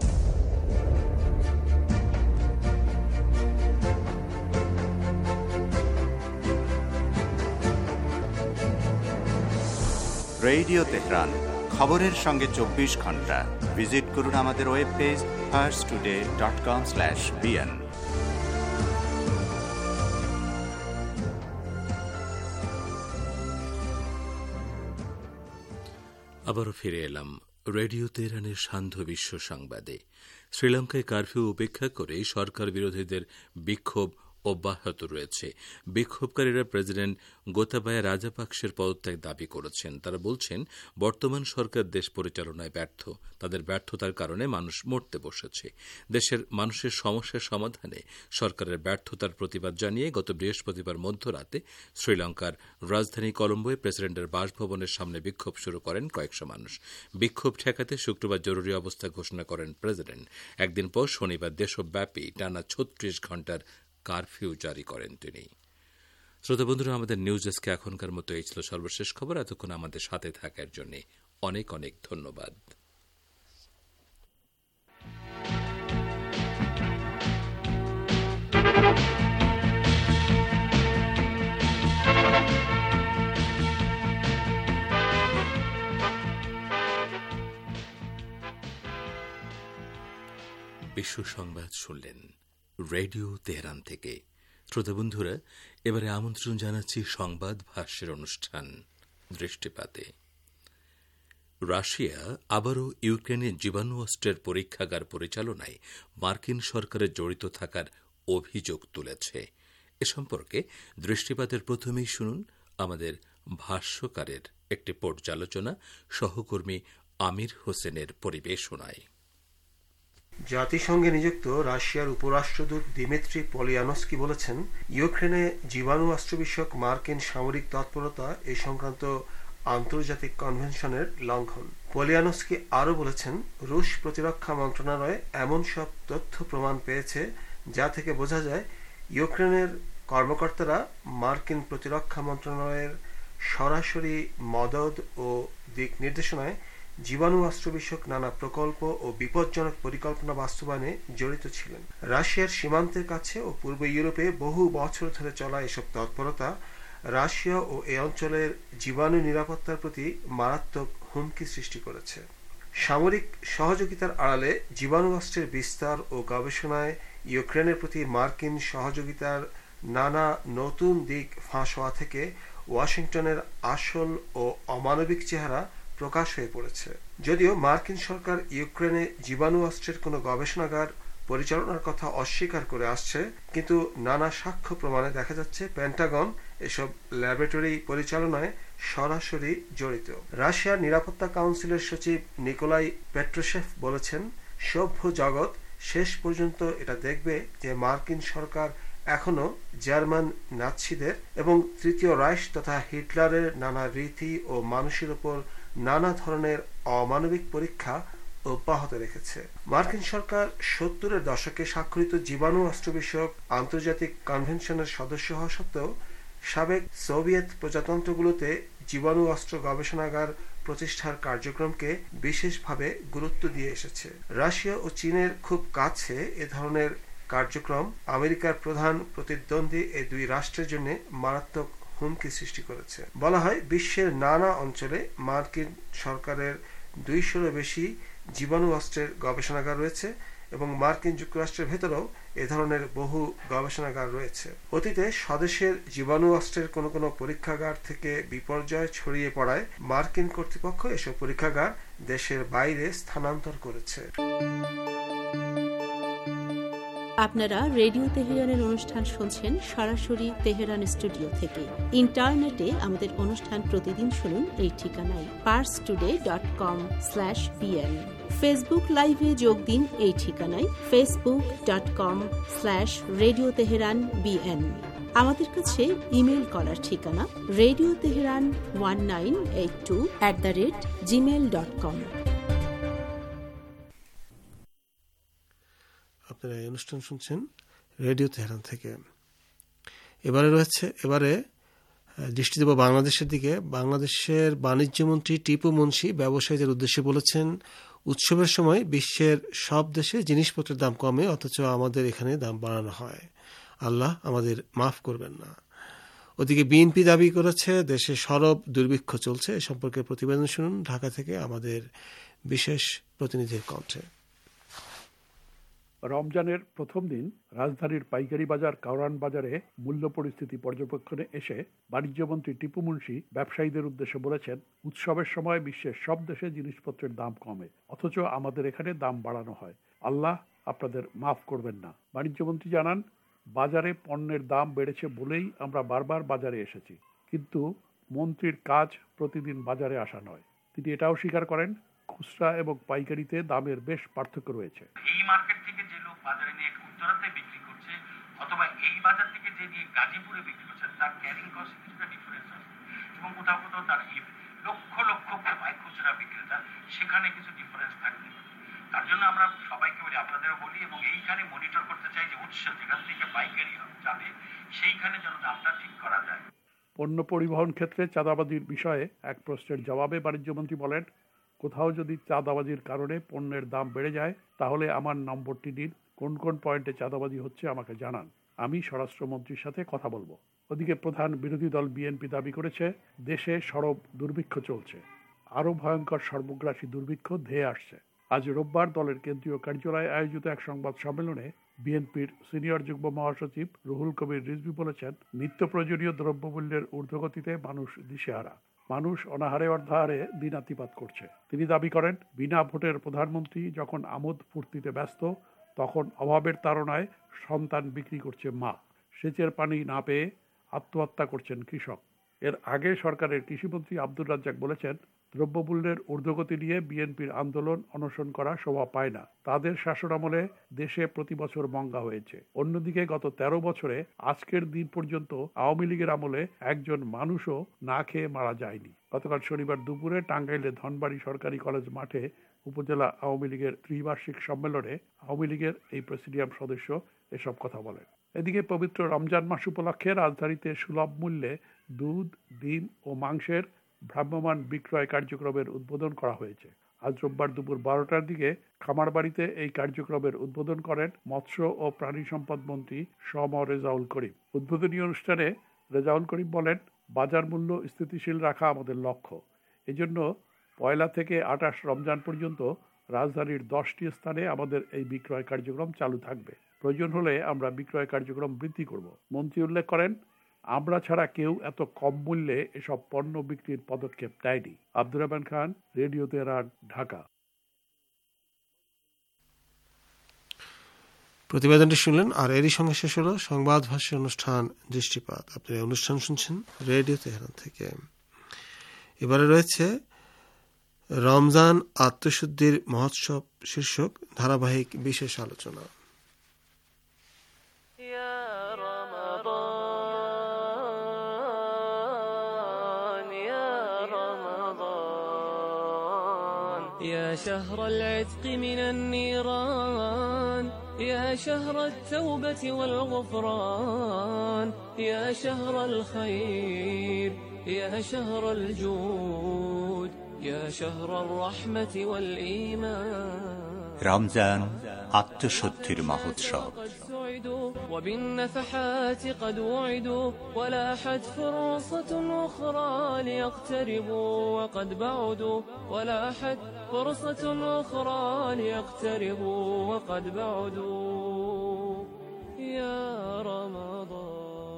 S2: Radio Tehran, খবরের সঙ্গে চব্বিশ ঘন্টা। ভিজিট করুন আমাদের web page first today dot com slash BN.
S5: আবারও ফিরে এলাম রেডিও তেহরানের সান্ধ্য বিশ্ব সংবাদে। শ্রীলঙ্কায় কারফিউ উপেক্ষা করে সরকার বিরোধীদের বিক্ষোভ অব্যাহত রয়েছে। বিক্ষোভকারীরা প্রেসিডেন্ট গোতাবায়া রাজাপাকসের পদত্যাগ দাবি করেছেন। তারা বলছেন, বর্তমান সরকার দেশ পরিচালনায় ব্যর্থ। তাদের ব্যর্থতার কারণে মানুষ মরতে বসেছে। দেশের মানুষের সমস্যার সমাধানে সরকারের ব্যর্থতার প্রতিবাদ জানিয়ে গত বৃহস্পতিবার মধ্যরাতে শ্রীলঙ্কার রাজধানী কলম্বোয় প্রেসিডেন্টের বাসভবনের সামনে বিক্ষোভ শুরু করেন কয়েকশো মানুষ। বিক্ষোভ ঠেকাতে শুক্রবার জরুরি অবস্থা ঘোষণা করেন প্রেসিডেন্ট। একদিন পর শনিবার দেশব্যাপী টানা ছত্রিশ ঘণ্টার কারফিউ জারি করেন তিনি। শ্রোতা বন্ধুরা, আমাদের নিউজ ডেস্কে এখনকার মতো এই ছিল সর্বশেষ খবর। এতক্ষণ আমাদের সাথে থাকার জন্য অনেক অনেক ধন্যবাদ। বিশ্ব সংবাদ শুনলেন রেডিও তেহরান থেকে। শ্রোতা বন্ধুরা, এবারে আমন্ত্রণ জানাচ্ছি সংবাদ ভাষ্যের অনুষ্ঠান দৃষ্টিপাতে। রাশিয়া আবারও ইউক্রেনের জীবাণু অস্ত্রের পরীক্ষাগার পরিচালনায় মার্কিন সরকারের জড়িত থাকার অভিযোগ তুলেছে। এ সম্পর্কে দৃষ্টিপাতের প্রথমেই শুনুন আমাদের ভাষ্যকারের একটি পর্যালোচনা সহকর্মী আমির হোসেনের পরিবেশনায়।
S8: জাতিসংঘে নিযুক্ত রাশিয়ার উপরাষ্ট্রদূত দিমিত্রি পলিয়ানস্কি বলেছেন, ইউক্রেনে জীবাণু অস্ত্র বিষয়ক মার্কিন সামরিক তৎপরতা এ সংক্রান্ত আন্তর্জাতিক কনভেনশনের লঙ্ঘন। পলিয়ানস্কি আরও বলেছেন, রুশ প্রতিরক্ষা মন্ত্রণালয় এমন সব তথ্য প্রমাণ পেয়েছে যা থেকে বোঝা যায় ইউক্রেনের কর্মকর্তারা মার্কিন প্রতিরক্ষা মন্ত্রণালয়ের সরাসরি মদদ ও দিক নির্দেশনায় জীবাণু অস্ত্র বিষয়ক নানা প্রকল্প ও বিপজ্জনক পরিকল্পনা বাস্তবায়নে জড়িত ছিলেন। রাশিয়ার সীমান্তের কাছে ও পূর্ব ইউরোপে বহু বছর ধরে চলা এসব তৎপরতা রাশিয়া ও এ অঞ্চলের জীবাণু নিরাপত্তার প্রতি মারাত্মক হুমকি সৃষ্টি করেছে। সামরিক সহযোগিতার আড়ালে জীবাণু অস্ত্রের বিস্তার ও গবেষণায় ইউক্রেনের প্রতি মার্কিন সহযোগিতার নানা নতুন দিক ফাঁস হওয়া থেকে ওয়াশিংটনের আসল ও অমানবিক চেহারা প্রকাশ হয়ে পড়েছে। যদিও মার্কিন সরকার ইউক্রেনে জীবাণু অস্ত্রের কোনো গবেষণাগার পরিচালনার কথা অস্বীকার করে আসছে, কিন্তু নানা সাক্ষ্য প্রমাণে দেখা যাচ্ছে পেন্টাগন এসব ল্যাবরেটরি পরিচালনায় সরাসরি জড়িত। রাশিয়ার নিরাপত্তা কাউন্সিলের সচিব নিকোলাই পেট্রোশেভ বলেছেন, সভ্য জগৎ শেষ পর্যন্ত এটা দেখবে যে মার্কিন সরকার এখনো জার্মান নাৎসিদের এবং তৃতীয় রাইশ তথা হিটলারের নানা রীতি ও মানুষের উপর নানা ধরনের অমানবিক পরীক্ষা অব্যাহত রেখেছে। মার্কিন সরকার সত্তরের দশকে স্বাক্ষরিত জীবাণু অস্ত্র বিষয়ক আন্তর্জাতিক কনভেনশনের সদস্য হওয়া সত্ত্বেও সাবেক সোভিয়েত প্রজাতন্ত্রগুলোতে জীবাণু অস্ত্র গবেষণাগার প্রতিষ্ঠার কার্যক্রমকে বিশেষভাবে গুরুত্ব দিয়ে এসেছে। রাশিয়া ও চীনের খুব কাছে এ ধরনের কার্যক্রম আমেরিকার প্রধান প্রতিদ্বন্দ্বী এই দুই রাষ্ট্রের জন্য মারাত্মক হুমকি সৃষ্টি করেছে। বলা হয়, বিশ্বের নানা অঞ্চলে মার্কিন সরকারের দুইশোরও বেশি জীবাণু অস্ত্রের গবেষণাগার রয়েছে এবং মার্কিন যুক্তরাষ্ট্রের ভেতরেও এ ধরনের বহু গবেষণাগার রয়েছে। অতীতে স্বদেশের জীবাণু অস্ত্রের কোনো কোনো পরীক্ষাগার থেকে বিপর্যয় ছড়িয়ে পড়ায় মার্কিন কর্তৃপক্ষ এসব পরীক্ষাগার দেশের বাইরে স্থানান্তর করেছে।
S9: আপনারা রেডিও তেহরানের অনুষ্ঠান শুনছেন সরাসরি তেহরান স্টুডিও থেকে। ইন্টারনেটে আমাদের অনুষ্ঠান প্রতিদিন শুনুন এই ঠিকানায় pars today dot com slash BN. Facebook লাইভে যোগ দিন এই ঠিকানায় Facebook dot com slash radio Tehran BN. আমাদের কাছে ইমেল করার ঠিকানা radio Tehran one nine eight two at the rate Gmail dot com.
S10: আপনারা এই অনুষ্ঠান শুনছেন রেডিও তেহরান থেকে। এবারে রয়েছে এবারে দৃষ্টি দেব বাংলাদেশের দিকে। বাংলাদেশের বাণিজ্য মন্ত্রী টিপু মুনশি ব্যবসায়ীদের উদ্দেশ্যে বলেছেন, উৎসবের সময় বিশ্বের সব দেশে জিনিসপত্রের দাম কমে, অথচ আমাদের এখানে দাম বাড়ানো হয়। আল্লাহ আমাদের মাফ করবেন না। ওদিকে বিএনপি দাবি করেছে দেশে সরব দুর্ভিক্ষ চলছে। এ সম্পর্কে প্রতিবেদন শুনুন ঢাকা থেকে আমাদের বিশেষ প্রতিনিধির কণ্ঠে।
S6: রমজানের প্রথম দিন রাজধানীর পাইকারি বাজার কাওরান বাজারে মূল্য পরিস্থিতি পর্যবেক্ষণে এসে বাণিজ্যমন্ত্রী টিপু মুনশি ব্যবসায়ীদের উদ্দেশ্যে বলেছেন, উৎসবের সময় বিশ্বের সব দেশে জিনিসপত্রের দাম কমে, অথচ আমাদের এখানে দাম বাড়ানো হয়। আল্লাহ আপনাদের মাফ করবেন না। বাণিজ্যমন্ত্রী জানান, বাজারে পণ্যের দাম বেড়েছে বলেই আমরা বারবার বাজারে এসেছি, কিন্তু মন্ত্রীর কাজ প্রতিদিন বাজারে আসা নয়। তিনি এটাও স্বীকার করেন, খুচরা এবং পাইকারিতে দামের বেশ পার্থক্য রয়েছে।
S11: এই মার্কেট থেকে যে লোক বাজারে নিয়ে উত্তরাতে বিক্রি করছে অথবা এই বাজার থেকে যে নিয়ে গাজীপুরে বিক্রি করছে, তার ক্যারিং কস্ট কিছুটা ডিফারেন্স আছে এবং কোথাও কোথাও তার এই লক্ষ লক্ষ পাই খুচরা বিক্রেতা, সেখানে কিছু ডিফারেন্স থাকবে। তার জন্য আমরা সবাইকে বলি, আপনাদেরও বলি এবং এইখানে মনিটর করতে চাই যে উৎস যেখান থেকে পাইকারি যাবে সেইখানে যেন দামটা ঠিক করা যায়।
S6: পণ্য পরিবহন ক্ষেত্রে চাঁদাবাজির বিষয়ে এক প্রশ্নের জবাবে বাণিজ্যমন্ত্রী বলেন, কোথাও যদি চাঁদাবাজির কারণে পণ্যের দাম বেড়ে যায় তাহলে আমার নম্বরটি দিন, কোন কোন পয়েন্টে চাঁদাবাজি হচ্ছে আমাকে জানান, আমি স্বরাষ্ট্রমন্ত্রীর সাথে কথা বলবো। ওদিকে প্রধান বিরোধী দল বিএনপি দাবি করেছে, দেশে সরব দুর্ভিক্ষ চলছে, আরও ভয়ঙ্কর সর্বগ্রাসী দুর্ভিক্ষ ধেয়ে আসছে। আজ রোববার দলের কেন্দ্রীয় কার্যালয়ে আয়োজিত এক সংবাদ সম্মেলনে বিএনপির সিনিয়র যুগ্ম মহাসচিব রুহুল কবির রিজভী বলেছেন, নিত্য প্রয়োজনীয় দ্রব্যমূল্যের ঊর্ধ্বগতিতে মানুষ দিশেহারা, মানুষ অনাহারে অর্ধাহারে দিনাতিপাত করছে। তিনি দাবি করেন, বিনা ভোটের প্রধানমন্ত্রী যখন আমোদ ফুর্তিতে ব্যস্ত, তখন অভাবের তাড়নায় সন্তান বিক্রি করছে মা, সেচের পানি না পেয়ে আত্মহত্যা করছেন কৃষক। এর আগে সরকারের কৃষিমন্ত্রী আব্দুর রাজ্জাক বলেছেন, দ্রব্যমূল্যের ঊর্ধ্বগতি নিয়ে বিএনপির আন্দোলন অনশন করা শোভা পায় না, তাদের শাসনামলে দেশে প্রতি বছর মঙ্গা হয়েছে। অন্যদিকে গত তেরো বছরে আজকের দিন পর্যন্ত আওয়ামী লীগের আমলে একজন মানুষও না খেয়ে মারা যায়নি। গতকাল শনিবার দুপুরে টাঙ্গাইলে ধনবাড়ি সরকারি কলেজ মাঠে উপজেলা আওয়ামী লীগের ত্রিবার্ষিক সম্মেলনে আওয়ামী লীগের এই প্রেসিডিয়াম সদস্য এসব কথা বলেন। এদিকে পবিত্র রমজান মাস উপলক্ষে রাজধানীতে সুলভ মূল্যে দুধ, ডিম ও মাংসের ভ্রাম্যমাণ বিক্রয় কার্যক্রমের উদ্বোধন করা হয়েছে। আজ রোববার দুপুর বারোটার দিকে খামারবাড়িতে এই কার্যক্রমের উদ্বোধন করেন মৎস্য ও প্রাণী সম্পদ মন্ত্রী সম রেজাউল করিম। উদ্বোধনী অনুষ্ঠানে রেজাউল করিম বলেন, বাজার মূল্য স্থিতিশীল রাখা আমাদের লক্ষ্য। এজন্য পয়লা থেকে আঠাশ রমজান পর্যন্ত রাজধানীর দশটি স্থানে আমাদের এই বিক্রয় কার্যক্রম চালু থাকবে। প্রয়োজন হলে আমরা বিক্রয় কার্যক্রম বৃদ্ধি করব। মন্ত্রী উল্লেখ করেন, আমরা ছাড়া কেউ এত কম মূল্যে এসব পণ্য বিক্রির পদক্ষেপ নেয়নি। Abdur Rahman Khan, radio Tehran, Dhaka.
S10: প্রতিবেদনটি শুনলেন, আর এরই সঙ্গে শেষ হলো সংবাদ ভাষ্য অনুষ্ঠান দৃষ্টিপাত। আপনি অনুষ্ঠান শুনছেন রেডিও তেহরান থেকে। এবারে রয়েছে রমজান আত্মশুদ্ধির মহোৎসব শীর্ষক ধারাবাহিক বিশেষ আলোচনা।
S3: يا شهر العتق من النيران، يا شهر التوبة والغفران، يا شهر الخير، يا شهر الجود، يا شهر الرحمة والإيمان।
S2: রমজান আত্মশুদ্ধির মহোৎসব।
S3: وبالنفحات قد وعدوا، ولاحت فرصة أخرى ليقتربوا وقد بعدوا، ولاحت فرصة أخرى ليقتربوا وقد بعدوا يا رمضان।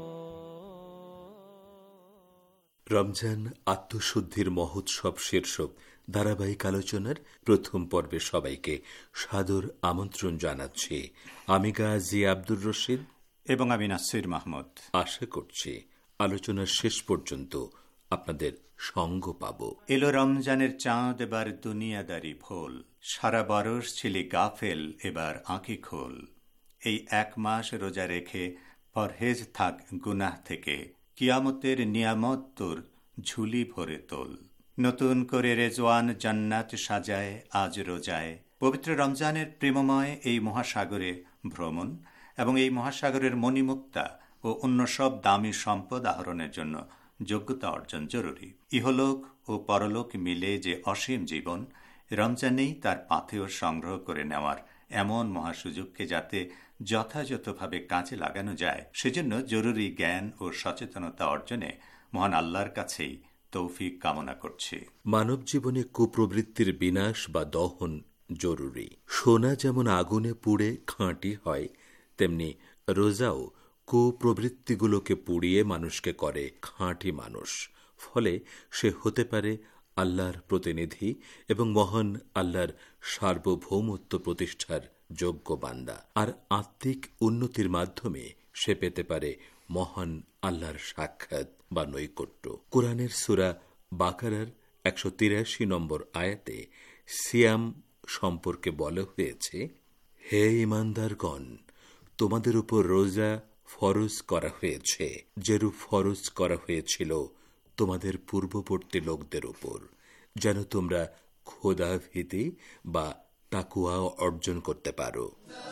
S5: রমজান আত্মশুদ্ধির মহোৎসব শীর্ষক ধারাবাহিক আলোচনার প্রথম পর্বে সবাইকে সাদর আমন্ত্রণ জানাচ্ছি। আমি গাজী আব্দুর রশিদ
S2: এবং আমি নাসির মাহমুদ।
S5: আশা করছি আলোচনার শেষ পর্যন্ত আপনাদের সঙ্গ পাব।
S2: এলো রমজানের চাঁদ, এবার দুনিয়াদারি ভোল, সারা বরস ছিলি গাফেল, এবার আঁখি খোল। এই এক মাস রোজা রেখে পরহেজ থাক গুনাহ থেকে, কিয়ামতের নিয়ামত তোর ঝুলি ভরে তোল। নতুন করে রেজওয়ান জান্নাত সাজায় আজ রোজায়। পবিত্র রমজানের প্রেমময় এই মহাসাগরে ভ্রমণ এবং এই মহাসাগরের মণিমুক্তা ও অন্য সব দামি সম্পদ আহরণের জন্য যোগ্যতা অর্জন জরুরি। ইহলোক ও পরলোক মিলে যে অসীম জীবন, রমজানেই তার পাথেয় সংগ্রহ করে নেওয়ার এমন মহাসুযোগকে যাতে যথাযথভাবে কাজে লাগানো যায়, সেজন্য জরুরি জ্ঞান ও সচেতনতা অর্জনে মহান আল্লাহর কাছেই তৌফিক কামনা করছি।
S5: মানব জীবনে কুপ্রবৃত্তির বিনাশ বা দহন জরুরি। সোনা যেমন আগুনে পুড়ে খাঁটি হয়, তেমনি রোজাও কুপ্রবৃত্তিগুলোকে পুড়িয়ে মানুষকে করে খাঁটি মানুষ। ফলে সে হতে পারে আল্লাহর প্রতিনিধি এবং মহান আল্লাহর সার্বভৌমত্ব প্রতিষ্ঠার যোগ্য বান্দা। আর আত্মিক উন্নতির মাধ্যমে সে পেতে পারে মহান আল্লাহর সাক্ষাৎ বা নৈকট্য। কোরআনের সূরা বাকারার একশো তিরাশি নম্বর আয়াতে সিয়াম সম্পর্কে বলা হয়েছে, হে ঈমানদারগণ, তোমাদের উপর রোজা ফরজ করা হয়েছে যেরূপ ফরজ করা হয়েছিল তোমাদের পূর্ববর্তী লোকদের উপর, যেন তোমরা খোদা ভীতি বা তাকুয়া অর্জন করতে পারো।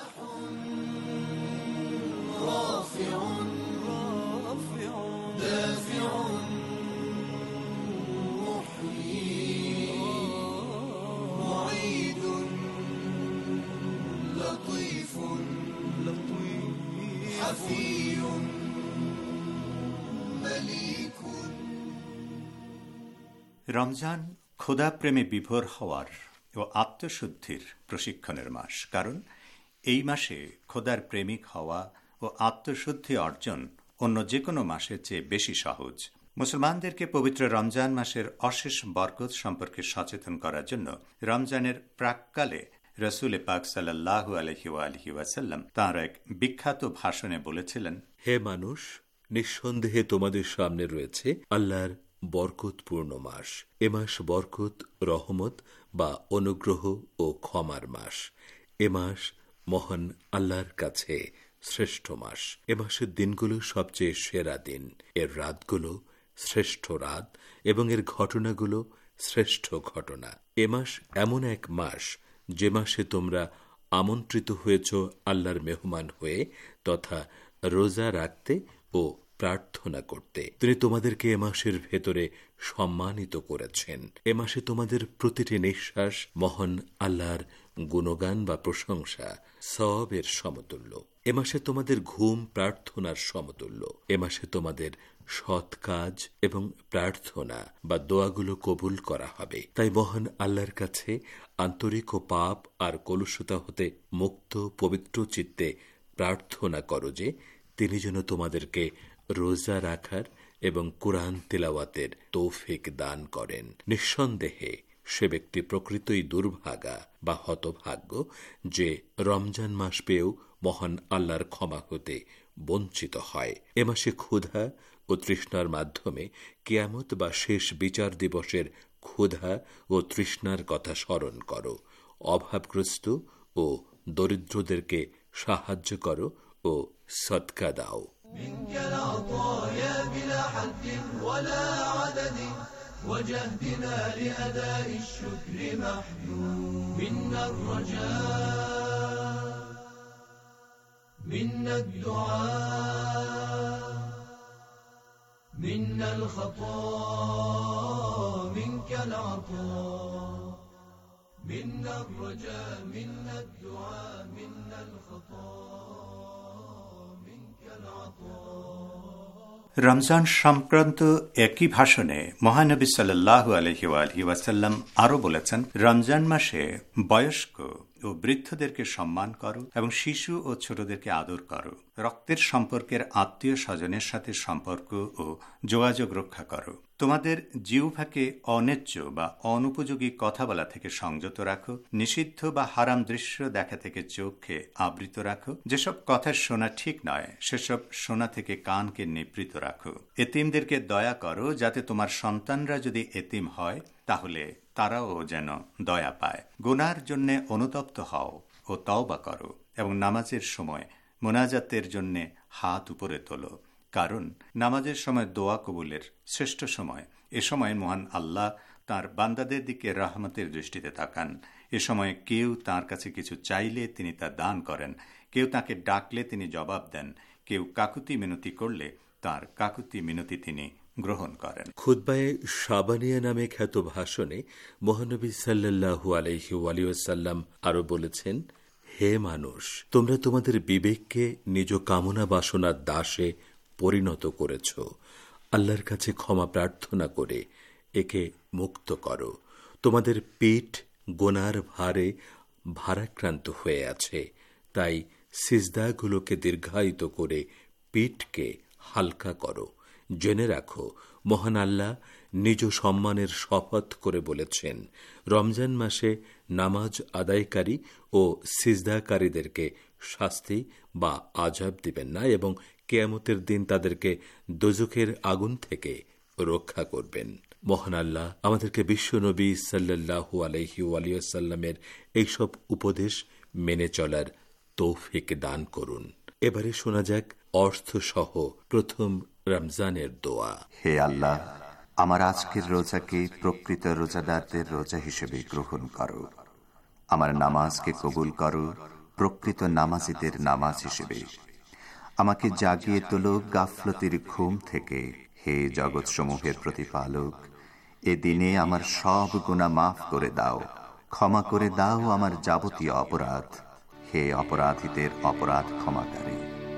S2: রমজান খোদাপ্রেমে বিভোর হওয়ার ও আত্মশুদ্ধির প্রশিক্ষণের মাস। কারণ এই মাসে খোদার প্রেমিক হওয়া ও আত্মশুদ্ধি অর্জন অন্য যে কোনো মাসের চেয়ে বেশি সহজ। মুসলমানদেরকে পবিত্র রমজান মাসের অশেষ বরকত সম্পর্কে সচেতন করার জন্য রমজানের প্রাককালে রসুল পাক সাল্লাল্লাহু আলাইহি ওয়া আলিহি ওয়াসাল্লাম তাঁর এক বিখ্যাত ভাষণে বলেছিলেন,
S5: হে মানুষ, নিঃসন্দেহে তোমাদের সামনে রয়েছে আল্লাহর বরকতপূর্ণ মাস। এ মাস বরকত, রহমত বা অনুগ্রহ ও ক্ষমার মাস। এ মাস মহান আল্লাহর কাছে শ্রেষ্ঠ মাস। এ মাসের দিনগুলো সবচেয়ে সেরা দিন, এর রাতগুলো শ্রেষ্ঠ রাত এবং এর ঘটনাগুলো শ্রেষ্ঠ ঘটনা। এ মাস এমন এক মাস যে মাসে তোমরা আমন্ত্রিত হয়েছ আল্লাহর মেহমান হয়ে তথা রোজা রাখতে ও প্রার্থনা করতে। তিনি তোমাদেরকে এ মাসের ভেতরে সম্মানিত করেছেন। এ মাসে তোমাদের প্রতিটি নিঃশ্বাস মহান আল্লাহর গুণগান বা প্রশংসা সওয়াবের সমতুল্য। এ মাসে তোমাদের ঘুম প্রার্থনার সমতুল্য। এ মাসে তোমাদের সৎ কাজ এবং প্রার্থনা বা দোয়াগুলো কবুল করা হবে। তাই মহান আল্লাহর কাছে আন্তরিক ও পাপ আর কলুষতা হতে মুক্ত পবিত্র চিত্তে প্রার্থনা করো যে তিনি যেন তোমাদেরকে রোজা রাখার এবং কুরআন তিলাওয়াতের তৌফিক দান করেন। নিঃসন্দেহে সে ব্যক্তি প্রকৃতই দুর্ভাগা বা হতভাগ্য যে রমজান মাস পেয়েও মহান আল্লাহর ক্ষমা হতে বঞ্চিত হয়। এ মাসে ক্ষুধা ও তৃষ্ণার মাধ্যমে কিয়ামত বা শেষ বিচার দিবসের ক্ষুধা ও তৃষ্ণার কথা স্মরণ করো। অভাবগ্রস্ত ও দরিদ্রদেরকে সাহায্য করো ও সদকা দাও।
S12: منك العطايا بلا حد ولا عدد وجهدنا لأداء الشكر محدود. منا الرجاء منا الدعاء منا الخطاء منك العطاء منا الرجاء منا الدعاء منا الخطاء.
S2: রমজান সংক্রান্ত একই ভাষণে মহানবী সাল্লাল্লাহু আলাইহি ওয়া আলিহি ওয়াসাল্লাম আরো বলেছেন, রমজান মাসে বয়স্ক ও বৃদ্ধদেরকে সম্মান করো এবং শিশু ও ছোটদেরকে আদর করো। রক্তের সম্পর্কের আত্মীয় স্বজনের সাথে সম্পর্ক ও যোগাযোগ রক্ষা করো। তোমাদের জিহ্বাকে অন্যায্য বা অনুপযোগী কথা বলা থেকে সংযত রাখো। নিষিদ্ধ বা হারাম দৃশ্য দেখা থেকে চোখকে আবৃত রাখো। যেসব কথা শোনা ঠিক নয় সেসব শোনা থেকে কানকে নিবৃত রাখো। এতিমদেরকে দয়া করো, যাতে তোমার সন্তানরা যদি এতিম হয় তাহলে তারাও যেন দয়া পায়। গুনার জন্য অনুতপ্ত হও ও তওবা করো এবং নামাজের সময় মোনাজাতের জন্য হাত উপরে তোলো, কারণ নামাজের সময় দোয়া কবুলের শ্রেষ্ঠ সময়। এ সময় মহান আল্লাহ তাঁর বান্দাদের দিকে রহমতের দৃষ্টিতে তাকান। এ সময় কেউ তাঁর কাছে কিছু চাইলে তিনি তা দান করেন, কেউ তাকে ডাকলে তিনি জবাব দেন, কেউ কাকুতি মিনতি করলে তাঁর কাকুতি মিনতি তিনি গ্রহণ করেন।
S5: খুতবায়ে শাবানিয়া নামে খ্যাত ভাষণে মহানবী সাল্লাল্লাহু আলাইহি ওয়াসাল্লাম আরো বলেছেন, হে মানুষ, তোমরা তোমাদের বিবেককে নিজ কামনা বাসনার দাসে পরিণত করেছ। আল্লাহর কাছে ক্ষমা প্রার্থনা করে একে মুক্ত করো। তোমাদের পিঠ গোনার ভারে ভারাক্রান্ত হয়ে আছে, তাই সিজদাগুলোকে দীর্ঘায়িত করে পিঠকে হালকা করো। জেনে রাখো, মহান আল্লাহ নিজ সম্মানের শপথ করে বলেছেন, রমজান মাসে নামাজ আদায়কারী ও সিজদাকারীদেরকে শাস্তি বা আযাব দিবেন না এবং কিয়ামতের দিন তাদেরকে দোজখের আগুন থেকে রক্ষা করবেন। মহান আল্লাহ আমাদেরকে বিশ্ব নবী সাল্লাল্লাহু আলাইহি ওয়াসাল্লামের এইসব উপদেশ মেনে চলার তৌফিক দান করুন। এবারে শোনা যাক অর্থ সহ প্রথম রমজানের দোয়া।
S2: হে আল্লাহ, আমার আজকের রোজাকে প্রকৃত রোজাদারদের রোজা হিসেবে গ্রহণ করো। আমার নামাজকে কবুল করো প্রকৃত নামাজীদের নামাজ হিসেবে। আমাকে জাগিয়ে তোলো গাফলতির ঘুম থেকে। হে জগৎ সমূহের প্রতিপালক, এ দিনে আমার সব গুনাহ মাফ করে দাও, ক্ষমা করে দাও আমার যাবতীয় অপরাধ। হে অপরাধীদের অপরাধ ক্ষমাকারী।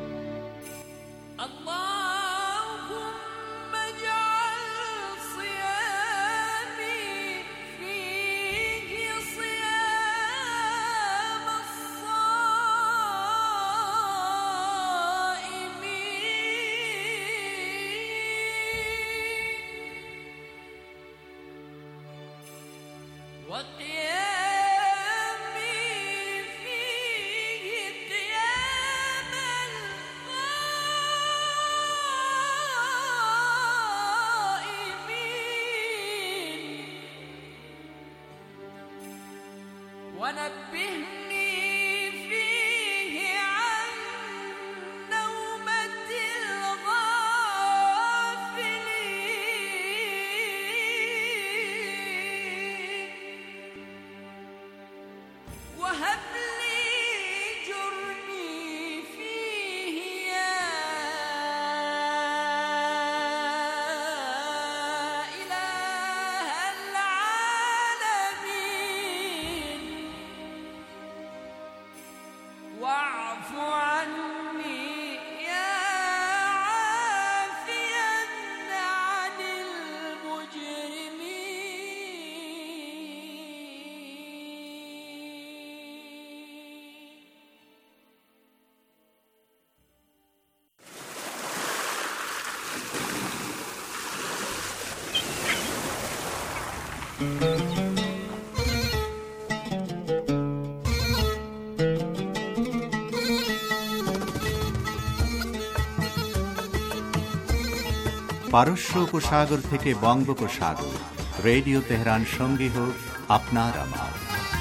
S2: পারস্য উপসাগর থেকে বঙ্গোপসাগর, রেডিও তেহরান সঙ্গী হোক আপনার আমার।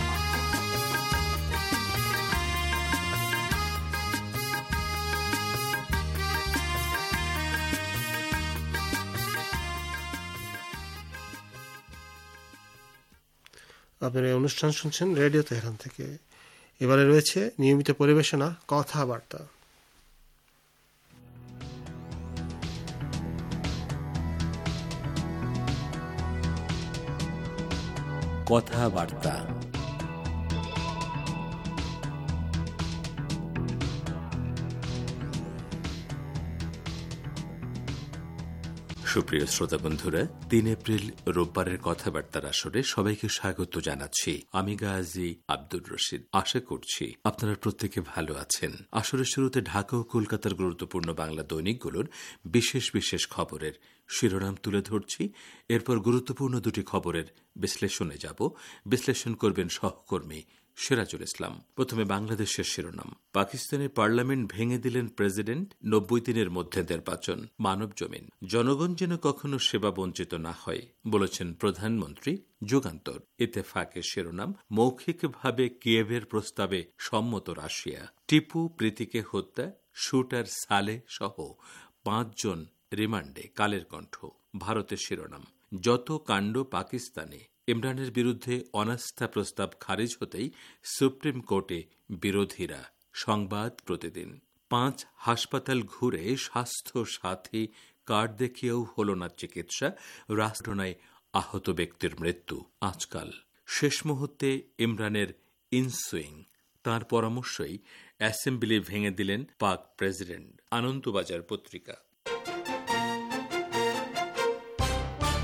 S10: আপনারা এই অনুষ্ঠান শুনছেন রেডিও তেহরান থেকে। এবারে রয়েছে নিয়মিত পরিবেশনা কথাবার্তা।
S5: কথাবার্তা সুপ্রিয় শ্রোতা বন্ধুরা, তিন এপ্রিল রোববারের কথাবার্তার আসরে সবাইকে স্বাগত জানাচ্ছি। আমি গাজী আব্দুর রশিদ। আশা করছি আপনারা প্রত্যেকে ভালো আছেন। আসরের শুরুতে ঢাকা ও কলকাতার গুরুত্বপূর্ণ বাংলা দৈনিকগুলোর বিশেষ বিশেষ খবরের শিরোনাম তুলে ধরছি। এরপর গুরুত্বপূর্ণ দুটি খবরের বিশ্লেষণে যাব। বিশ্লেষণ করবেন সহকর্মী সিরাজুল ইসলাম। প্রথমে বাংলাদেশের শিরোনাম। পাকিস্তানের পার্লামেন্ট ভেঙে দিলেন প্রেসিডেন্ট, নব্বই দিনের মধ্যে নির্বাচন। মানব জমিন। জনগণ যেন কখনো সেবা বঞ্চিত না হয় বলেছেন প্রধানমন্ত্রী। যুগান্তর। ইত্তেফাকের শিরোনাম। মৌখিকভাবে কিয়েভের প্রস্তাবে সম্মত রাশিয়া। টিপু প্রীতিকে হত্যা, শুটার সালে সহ পাঁচজন রিমান্ডে। কালের কণ্ঠ। ভারতের শিরোনাম। যত কাণ্ড পাকিস্তানে। ইমরানের বিরুদ্ধে অনাস্থা প্রস্তাব খারিজ হতেই সুপ্রিম কোর্টে বিরোধীরা। সংবাদ প্রতিদিন। পাঁচ হাসপাতাল ঘুরে স্বাস্থ্য সাথী কার্ড দেখিয়েও হল না চিকিৎসা, রাষ্ট্রনায় আহত ব্যক্তির মৃত্যু। আজকাল শেষ মুহূর্তে ইমরানের ইনসুইং, তাঁর পরামর্শই অ্যাসেম্বলি ভেঙে দিলেন পাক প্রেসিডেন্ট। আনন্দবাজার পত্রিকা।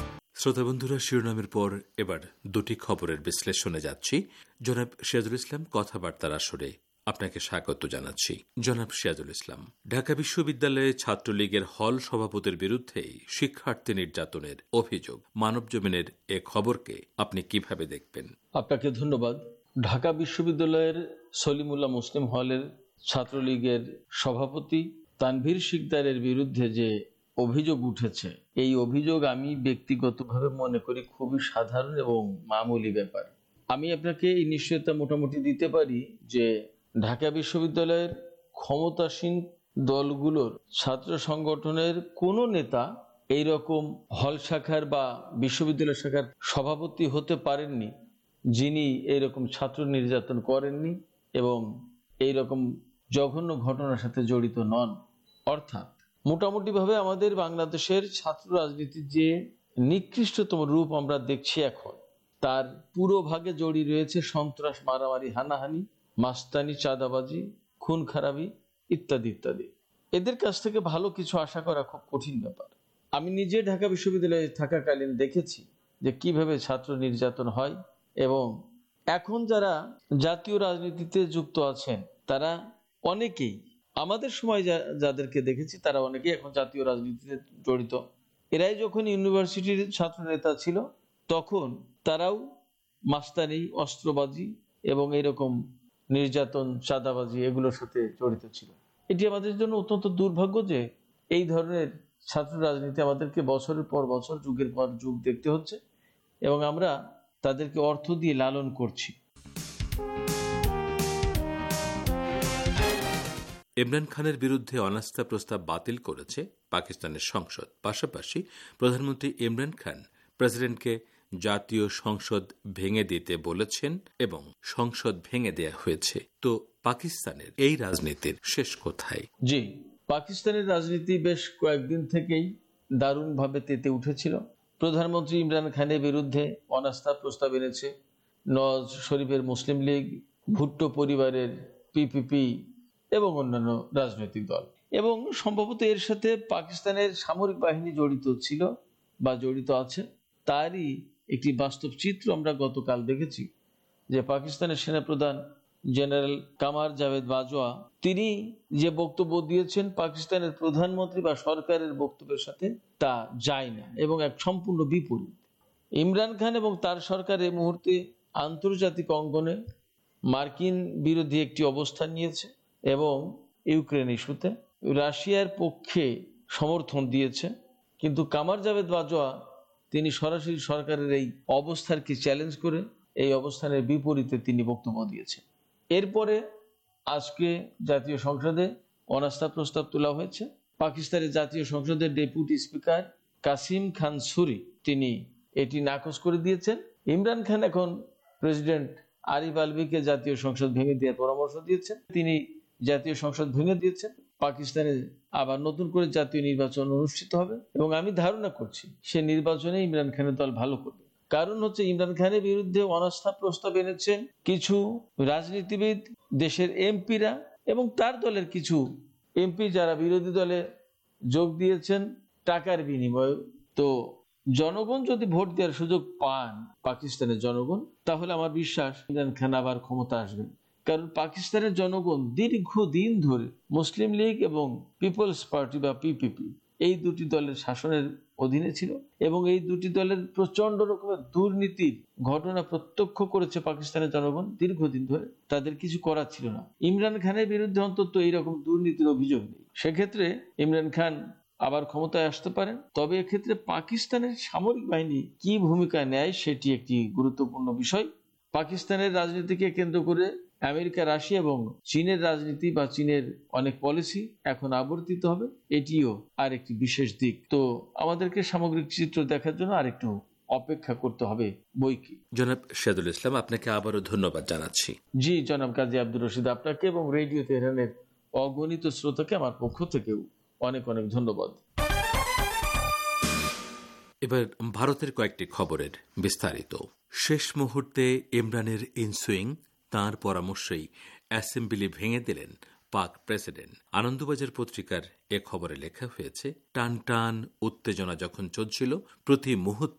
S5: শ্রোতা বন্ধুরা, শিরোনামের পর এবার দুটি খবরের বিশ্লেষণে যাচ্ছি। জনাব সিরাজুল ইসলাম কথাবার্তার আসরে আপনাকে স্বাগত জানাচ্ছি। জনাব সিরাজুল ইসলাম, ঢাকা বিশ্ববিদ্যালয়ে ছাত্রলীগের হল সভাপতির বিরুদ্ধে শিক্ষার্থী নির্যাতনের অভিযোগ, মানব জমিনের এ খবরকে আপনি কিভাবে দেখবেন?
S13: আপনাকে ধন্যবাদ। ঢাকা বিশ্ববিদ্যালয়ের সলিমুল্লাহ মুসলিম হলের ছাত্রলীগের সভাপতি তানভীর শিকদারের বিরুদ্ধে যে অভিযোগ উঠেছে, এই অভিযোগ আমি ব্যক্তিগতভাবে মনে করি খুবই সাধারণ এবং মামুলি ব্যাপার। আমি আপনাকে এই নিশ্চয়তা মোটামুটি দিতে পারি যে ঢাকা বিশ্ববিদ্যালয়ের ক্ষমতাসীন দলগুলোর ছাত্র সংগঠনের কোনো নেতা এই রকম হল শাখার বা বিশ্ববিদ্যালয় শাখার সভাপতি হতে পারেননি যিনি এইরকম ছাত্র নির্যাতন করেননি এবং এই রকম জঘন্য ঘটনার সাথে জড়িত নন। অর্থাৎ মোটামুটিভাবে আমাদের বাংলাদেশের ছাত্র রাজনীতির যে নিকৃষ্টতম রূপ আমরা দেখছি এখন, তার পুরো ভাগে জড়িয়ে রয়েছে সন্ত্রাস, মারামারি, হানাহানি, মাস্তানি, চাঁদাবাজি, খুন খারাপি ইত্যাদি ইত্যাদি। এদের কাছ থেকে ভালো কিছু আশা করা খুব কঠিন ব্যাপার। আমি নিজে ঢাকা বিশ্ববিদ্যালয়ে থাকাকালীন দেখেছি যে কিভাবে ছাত্র নির্যাতন হয় এবং এখন যারা জাতীয় রাজনীতিতে যুক্ত আছেন তারা অনেকেই, আমাদের সময় যাদেরকে দেখেছি তারা অনেকেই এখন জাতীয় রাজনীতিতে জড়িত। এরাই যখন ইউনিভার্সিটির ছাত্র নেতা ছিল তখন তারাও মাস্তানি, অস্ত্রবাজি এবং এরকম নির্যাতন, চাঁদাবাজি এগুলোর সাথে জড়িত ছিল। এটি আমাদের জন্য অত্যন্ত দুর্ভাগ্য যে এই ধরনের ছাত্র রাজনীতি আমাদেরকে বছরের পর বছর, যুগের পর যুগ দেখতে হচ্ছে এবং আমরা তাদেরকে অর্থ দিয়ে লালন করছি।
S5: ইমরান খানের বিরুদ্ধে অনাস্থা প্রস্তাব বাতিল করেছে পাকিস্তানের সংসদ। পাশাপাশি প্রধানমন্ত্রী ইমরান খান প্রেসিডেন্টকে জাতীয় সংসদ ভেঙে দিতে বলেছেন এবং সংসদ ভেঙে দেয়া হয়েছে। তো পাকিস্তানের এই রাজনীতির শেষ কোথায়?
S13: জি, পাকিস্তানের রাজনীতি বেশ কয়েকদিন থেকেই দারুণভাবে তেতে উঠেছিল। প্রধানমন্ত্রী ইমরান খানের বিরুদ্ধে অনাস্থা প্রস্তাব এনেছে নওয়াজ শরীফের মুসলিম লীগ, ভুট্টো পরিবারের পিপিপি এবং অন্যান্য রাজনৈতিক দল, এবং সম্ভবত এর সাথে পাকিস্তানের সামরিক বাহিনী জড়িত ছিল বা জড়িত আছে। তারই একটি বাস্তব চিত্র আমরা গতকাল দেখেছি যে পাকিস্তানের সেনাপ্রধান জেনারেল কামার জাভেদ বাজওয়া তিনি যে বক্তব্য দিয়েছেন পাকিস্তানের প্রধানমন্ত্রী বা সরকারের বক্তব্যের সাথে তা যায় না এবং এক সম্পূর্ণ বিপরীত। ইমরান খান এবং তার সরকার এই মুহূর্তে আন্তর্জাতিক অঙ্গনে মার্কিন বিরোধী একটি অবস্থান নিয়েছে এবং ইউক্রেন ইস্যুতে রাশিয়ার পক্ষে সমর্থন দিয়েছে। কিন্তু কামার জাভেদ বাজওয়া তিনি সরাসরি সরকারের এই অবস্থানকে চ্যালেঞ্জ করে এই অবস্থানের বিপরীতে তিনি বক্তব্য দিয়েছেন। এরপরে আজকে জাতীয় সংসদে অনাস্থা প্রস্তাব তোলা হয়েছে। পাকিস্তানের জাতীয় সংসদের ডেপুটি স্পিকার কাসিম খান সুরি তিনি এটি নাকচ করে দিয়েছেন। ইমরান খান এখন প্রেসিডেন্ট আরিফ আলভিকে জাতীয় সংসদ ভেঙে দেওয়ার পরামর্শ দিয়েছেন। তিনি জাতীয় সংসদ ভেঙে দিয়েছেন। পাকিস্তানে আবার নতুন করে জাতীয় নির্বাচন অনুষ্ঠিত হবে এবং আমি ধারণা করছি সে নির্বাচনে ইমরান খানের দল ভালো করবে। কারণ হচ্ছে ইমরান খানের বিরুদ্ধে অনাস্থা প্রস্তাব এনেছেন কিছু রাজনীতিবিদ, দেশের এমপিরা এবং তার দলের কিছু এমপি যারা বিরোধী দলে যোগ দিয়েছেন টাকার বিনিময়ে। তো জনগণ যদি ভোট দেওয়ার সুযোগ পান, পাকিস্তানের জনগণ, তাহলে আমার বিশ্বাস ইমরান খান আবার ক্ষমতা আসবেন। কারণ পাকিস্তানের জনগণ দীর্ঘদিন ধরে মুসলিম লীগ এবং পিপলস পার্টি বা পিপিপি এই দুটি দলের শাসনের অধীনে ছিল এবং এই দুটি দলের প্রচন্ড রকমের দুর্নীতির ঘটনা প্রত্যক্ষ করেছে পাকিস্তানের জনগণ দীর্ঘদিন ধরে। তাদের কিছু করার ছিল না। ইমরান খানের বিরুদ্ধে অন্তত এইরকম দুর্নীতির অভিযোগ নেই। সেক্ষেত্রে ইমরান খান আবার ক্ষমতায় আসতে পারেন। তবে এক্ষেত্রে পাকিস্তানের সামরিক বাহিনী কি ভূমিকা নেয় সেটি একটি গুরুত্বপূর্ণ বিষয়। পাকিস্তানের রাজনীতিকে কেন্দ্র করে আমেরিকা, রাশিয়া এবং চীনের রাজনীতি বা চীনের অনেক পলিসি এখন আবর্তিত হবে, এটিও আর একটি বিশেষ দিক। তো আমাদেরকে সামগ্রিক চিত্র দেখার জন্য আরেকটু অপেক্ষা করতে হবে বই কি।
S5: জনাব সিরাজুল ইসলাম, আপনাকে আবারও ধন্যবাদ জানাচ্ছি।
S13: জি জনাব কাজী আব্দুর রশিদ, আপনাকে এবং রেডিও তেহরানের অগণিত শ্রোতাকে আমার পক্ষ থেকেও অনেক অনেক ধন্যবাদ।
S5: এবার ভারতের কয়েকটি খবরের বিস্তারিত। শেষ মুহূর্তে ইমরানের ইনসুইং, তাঁর পরামর্শেই অ্যাসেম্বলি ভেঙে দিলেন পাক প্রেসিডেন্ট। আনন্দবাজার পত্রিকার এ খবরে লেখা হয়েছে, টান টান উত্তেজনা যখন চলছিল, প্রতি মুহূর্তে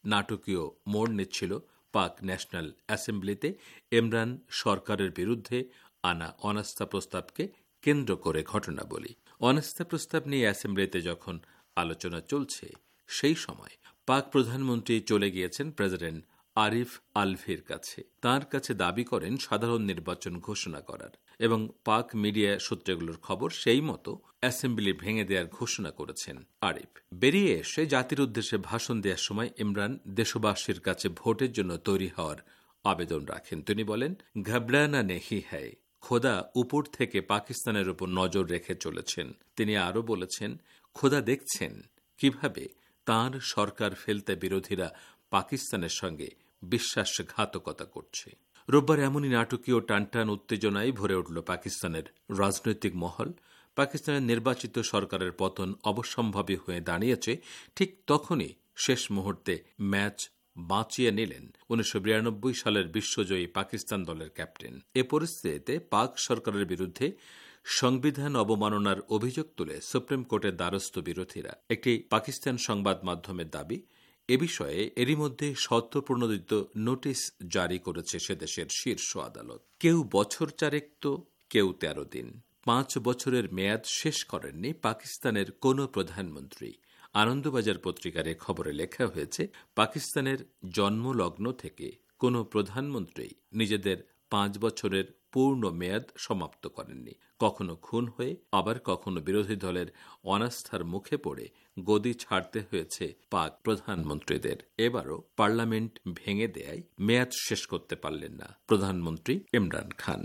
S5: নাটকীয় মোড় নিচ্ছিল পাক ন্যাশনাল অ্যাসেম্বলিতে ইমরান সরকারের বিরুদ্ধে আনা অনাস্থা প্রস্তাবকে কেন্দ্র করে ঘটনাবলী। অনাস্থা প্রস্তাব নিয়ে অ্যাসেম্বলিতে যখন আলোচনা চলছে, সেই সময় পাক প্রধানমন্ত্রী চলে গিয়েছেন প্রেসিডেন্ট আরিফ আলভির কাছে। তার কাছে দাবি করেন সাধারণ নির্বাচন ঘোষণা করার, এবং পাক মিডিয়া সূত্রগুলোর খবর সেই মতো অ্যাসেম্বলি ভেঙে দেওয়ার ঘোষণা করেছেন আরিফ। বেরিয়ে এসে জাতির উদ্দেশ্যে ভাষণ দেওয়ার সময় ইমরান দেশবাসীর কাছে ভোটের জন্য তৈরি হওয়ার আবেদন রাখেন। তিনি বলেন, ঘাবড়ানা নেহি হ্যায়, খোদা উপর থেকে পাকিস্তানের উপর নজর রেখে চলেছেন। তিনি আরও বলেছেন, খোদা দেখছেন কিভাবে তাঁর সরকার ফেলতে বিরোধীরা পাকিস্তানের সঙ্গে বিশ্বাসঘাতকতা করছে। রোববার এমনই নাটকীয় টানটান উত্তেজনায় ভরে উঠল পাকিস্তানের রাজনৈতিক মহল। পাকিস্তানের নির্বাচিত সরকারের পতন অবশ্যম্ভাবী হয়ে দাঁড়িয়েছে। ঠিক তখনই শেষ মুহূর্তে ম্যাচ বাঁচিয়ে নিলেন উনিশশো বিরানব্বই সালের বিশ্বজয়ী পাকিস্তান দলের ক্যাপ্টেন। এ পরিস্থিতিতে পাক সরকারের বিরুদ্ধে সংবিধান অবমাননার অভিযোগ তুলে সুপ্রিম কোর্টের দ্বারস্থ বিরোধীরা। একটি পাকিস্তান সংবাদ মাধ্যমের দাবি, এ বিষয়ে এরই মধ্যে স্বতঃপ্রণোদিত নোটিশ জারি করেছে সে দেশের শীর্ষ আদালত। কেউ বছর চারেক তো কেউ তেরো দিন। পাঁচ বছরের মেয়াদ শেষ করেননি পাকিস্তানের কোন প্রধানমন্ত্রী। আনন্দবাজার পত্রিকার এ খবরে লেখা হয়েছে, পাকিস্তানের জন্মলগ্ন থেকে কোনো প্রধানমন্ত্রী নিজেদের পাঁচ বছরের পূর্ণ মেয়াদ সমাপ্ত করেননি। কখনো খুন হয়ে, আবার কখনো বিরোধী দলের অনাস্থার মুখে পড়ে গদি ছাড়তে হয়েছে পাক প্রধানমন্ত্রীদের। এবারও পার্লামেন্ট ভেঙে দেয়ায় মেয়াদ শেষ করতে পারলেন না প্রধানমন্ত্রী ইমরান খান।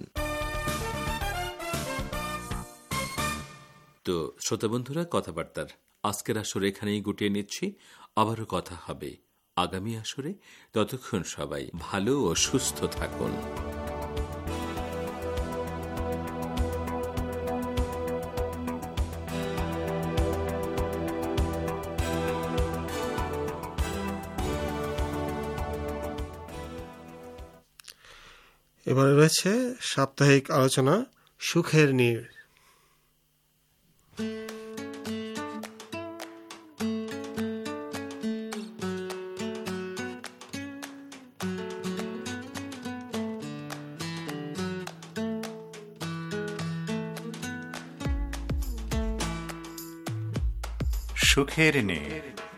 S5: তো শ্রোতা বন্ধুরা, কথাবার্তার আজকের আসরে এখানেই গুটিয়ে নিচ্ছি। আবারও কথা হবে আগামী আসরে। ততক্ষণ সবাই ভালো ও সুস্থ থাকুন।
S10: এবারে রয়েছে সাপ্তাহিক আলোচনা সুখের নীড়।
S2: সুখের নীড়।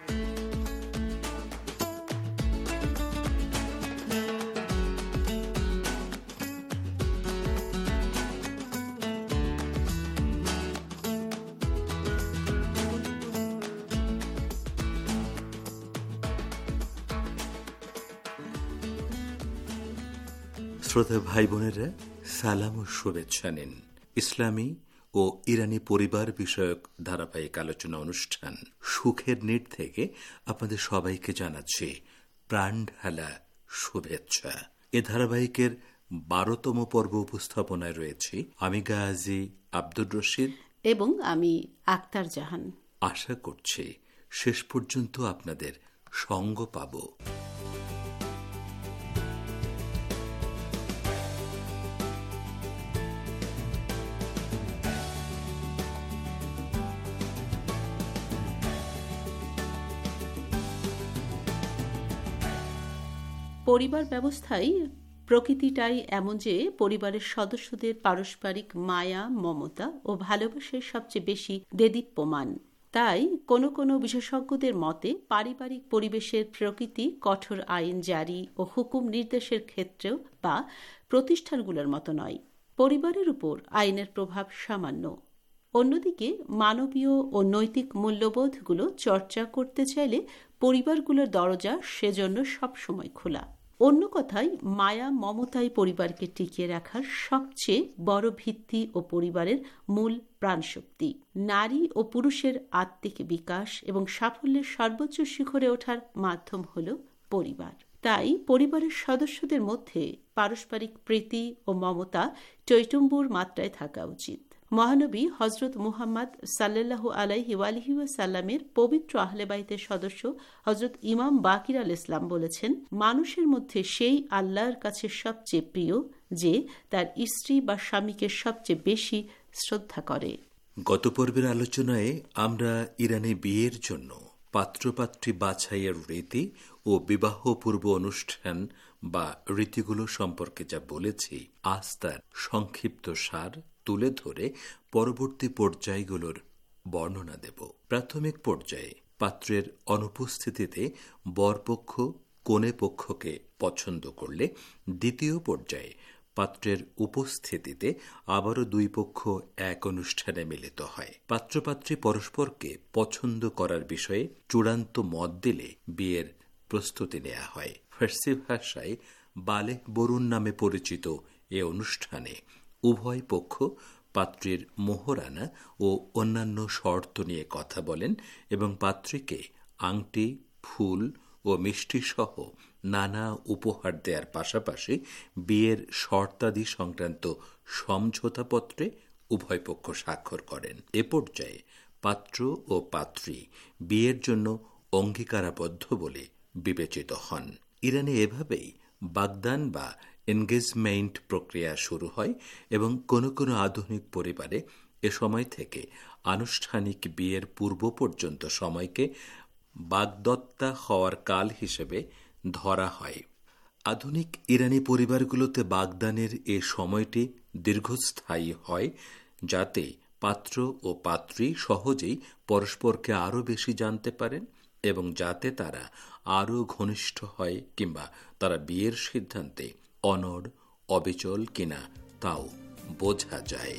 S5: শ্রোতা ভাই বোনেরা, সালাম ও শুভেচ্ছা নিন। ইসলামী ও ইরানি পরিবার বিষয়ক ধারাবাহিক আলোচনা অনুষ্ঠান সুখের নীড় থেকে আপনাদের সবাইকে জানাচ্ছি প্রাণঢালা শুভেচ্ছা। এ ধারাবাহিকের বারোতম পর্ব উপস্থাপনায় রয়েছি আমি গাজী আব্দুর রশিদ
S9: এবং আমি আক্তার জাহান।
S5: আশা করছি শেষ পর্যন্ত আপনাদের সঙ্গ পাব।
S9: পরিবার ব্যবস্থায় প্রকৃতিটাই এমন যে পরিবারের সদস্যদের পারস্পরিক মায়া, মমতা ও ভালোবাসার সবচেয়ে বেশি দেদীপ্যমান। তাই কোনো কোনো বিশেষজ্ঞদের মতে পারিবারিক পরিবেশের প্রকৃতি কঠোর আইন জারি ও হুকুম নির্দেশের ক্ষেত্রেও বা প্রতিষ্ঠানগুলোর মতো নয়। পরিবারের উপর আইনের প্রভাব সামান্য। অন্যদিকে মানবীয় ও নৈতিক মূল্যবোধগুলো চর্চা করতে চাইলে পরিবারগুলোর দরজা সেজন্য সবসময় খোলা। অন্য কথায়, মায়া মমতাই পরিবারকে টিকিয়ে রাখার সবচেয়ে বড় ভিত্তি ও পরিবারের মূল প্রাণশক্তি। নারী ও পুরুষের আত্মিক বিকাশ এবং সাফল্যের সর্বোচ্চ শিখরে ওঠার মাধ্যম হল পরিবার। তাই পরিবারের সদস্যদের মধ্যে পারস্পরিক প্রীতি ও মমতা টৈটুম্বুর মাত্রায় থাকা উচিত। মহানবী হজরত মুহাম্মদ সাল্লাল্লাহু আলাইহি ওয়ালিহি ওয়াসাল্লামের পবিত্র আহলে বাইতের সদস্য হজরত ইমাম বাকির আল ইসলাম বলেছেন, মানুষের মধ্যে সেই আল্লাহর কাছে সবচেয়ে প্রিয় যে তার স্ত্রী বা স্বামীকে সবচেয়ে বেশি শ্রদ্ধা করে।
S5: গত পর্বের আলোচনায় আমরা ইরানে বিয়ের জন্য পাত্রপাত্রী বাছাইয়ের রীতি ও বিবাহ পূর্ব অনুষ্ঠান বা রীতিগুলো সম্পর্কে যা বলেছি, আজ তার সংক্ষিপ্ত সার তুলে ধরে পরবর্তী পর্যায়গুলোর বর্ণনা দেব। প্রাথমিক পর্যায়ে পাত্রের অনুপস্থিতিতে বরপক্ষ কনে পক্ষকে পছন্দ করলে, দ্বিতীয় পর্যায়ে পাত্রের উপস্থিতিতে আবারও দুই পক্ষ এক অনুষ্ঠানে মিলিত হয়। পাত্রপাত্রী পরস্পরকে পছন্দ করার বিষয়ে চূড়ান্ত মত দিলে বিয়ের প্রস্তুতি নেওয়া হয়। ফার্সি ভাষায় বালেহ বরুণ নামে পরিচিত এ অনুষ্ঠানে উভয় পক্ষ পাত্রীর মোহরানা ও অন্যান্য শর্ত নিয়ে কথা বলেন এবং পাত্রীকে আংটি, ফুল ও মিষ্টি সহ নানা উপহার দেওয়ার পাশাপাশি বিয়ের শর্তাদি সংক্রান্ত সমঝোতাপত্রে উভয় পক্ষ স্বাক্ষর করেন। এ পর্যায়ে পাত্র ও পাত্রী বিয়ের জন্য অঙ্গীকারাবদ্ধ বলে বিবেচিত হন। ইরানে এভাবেই বাগদান বা এনগেজমেন্ট প্রক্রিয়া শুরু হয় এবং কোনো কোনো আধুনিক পরিবারে এ সময় থেকে আনুষ্ঠানিক বিয়ের পূর্ব পর্যন্ত সময়কে বাগদত্তা হওয়ার কাল হিসেবে ধরা হয়। আধুনিক ইরানি পরিবারগুলোতে বাগদানের এ সময়টি দীর্ঘস্থায়ী হয়, যাতে পাত্র ও পাত্রী সহজেই পরস্পরকে আরও বেশি জানতে পারেন এবং যাতে তারা আরও ঘনিষ্ঠ হয় কিংবা তারা বিয়ের সিদ্ধান্তে অনড় অবিচল কিনা তাও বোঝা যায়।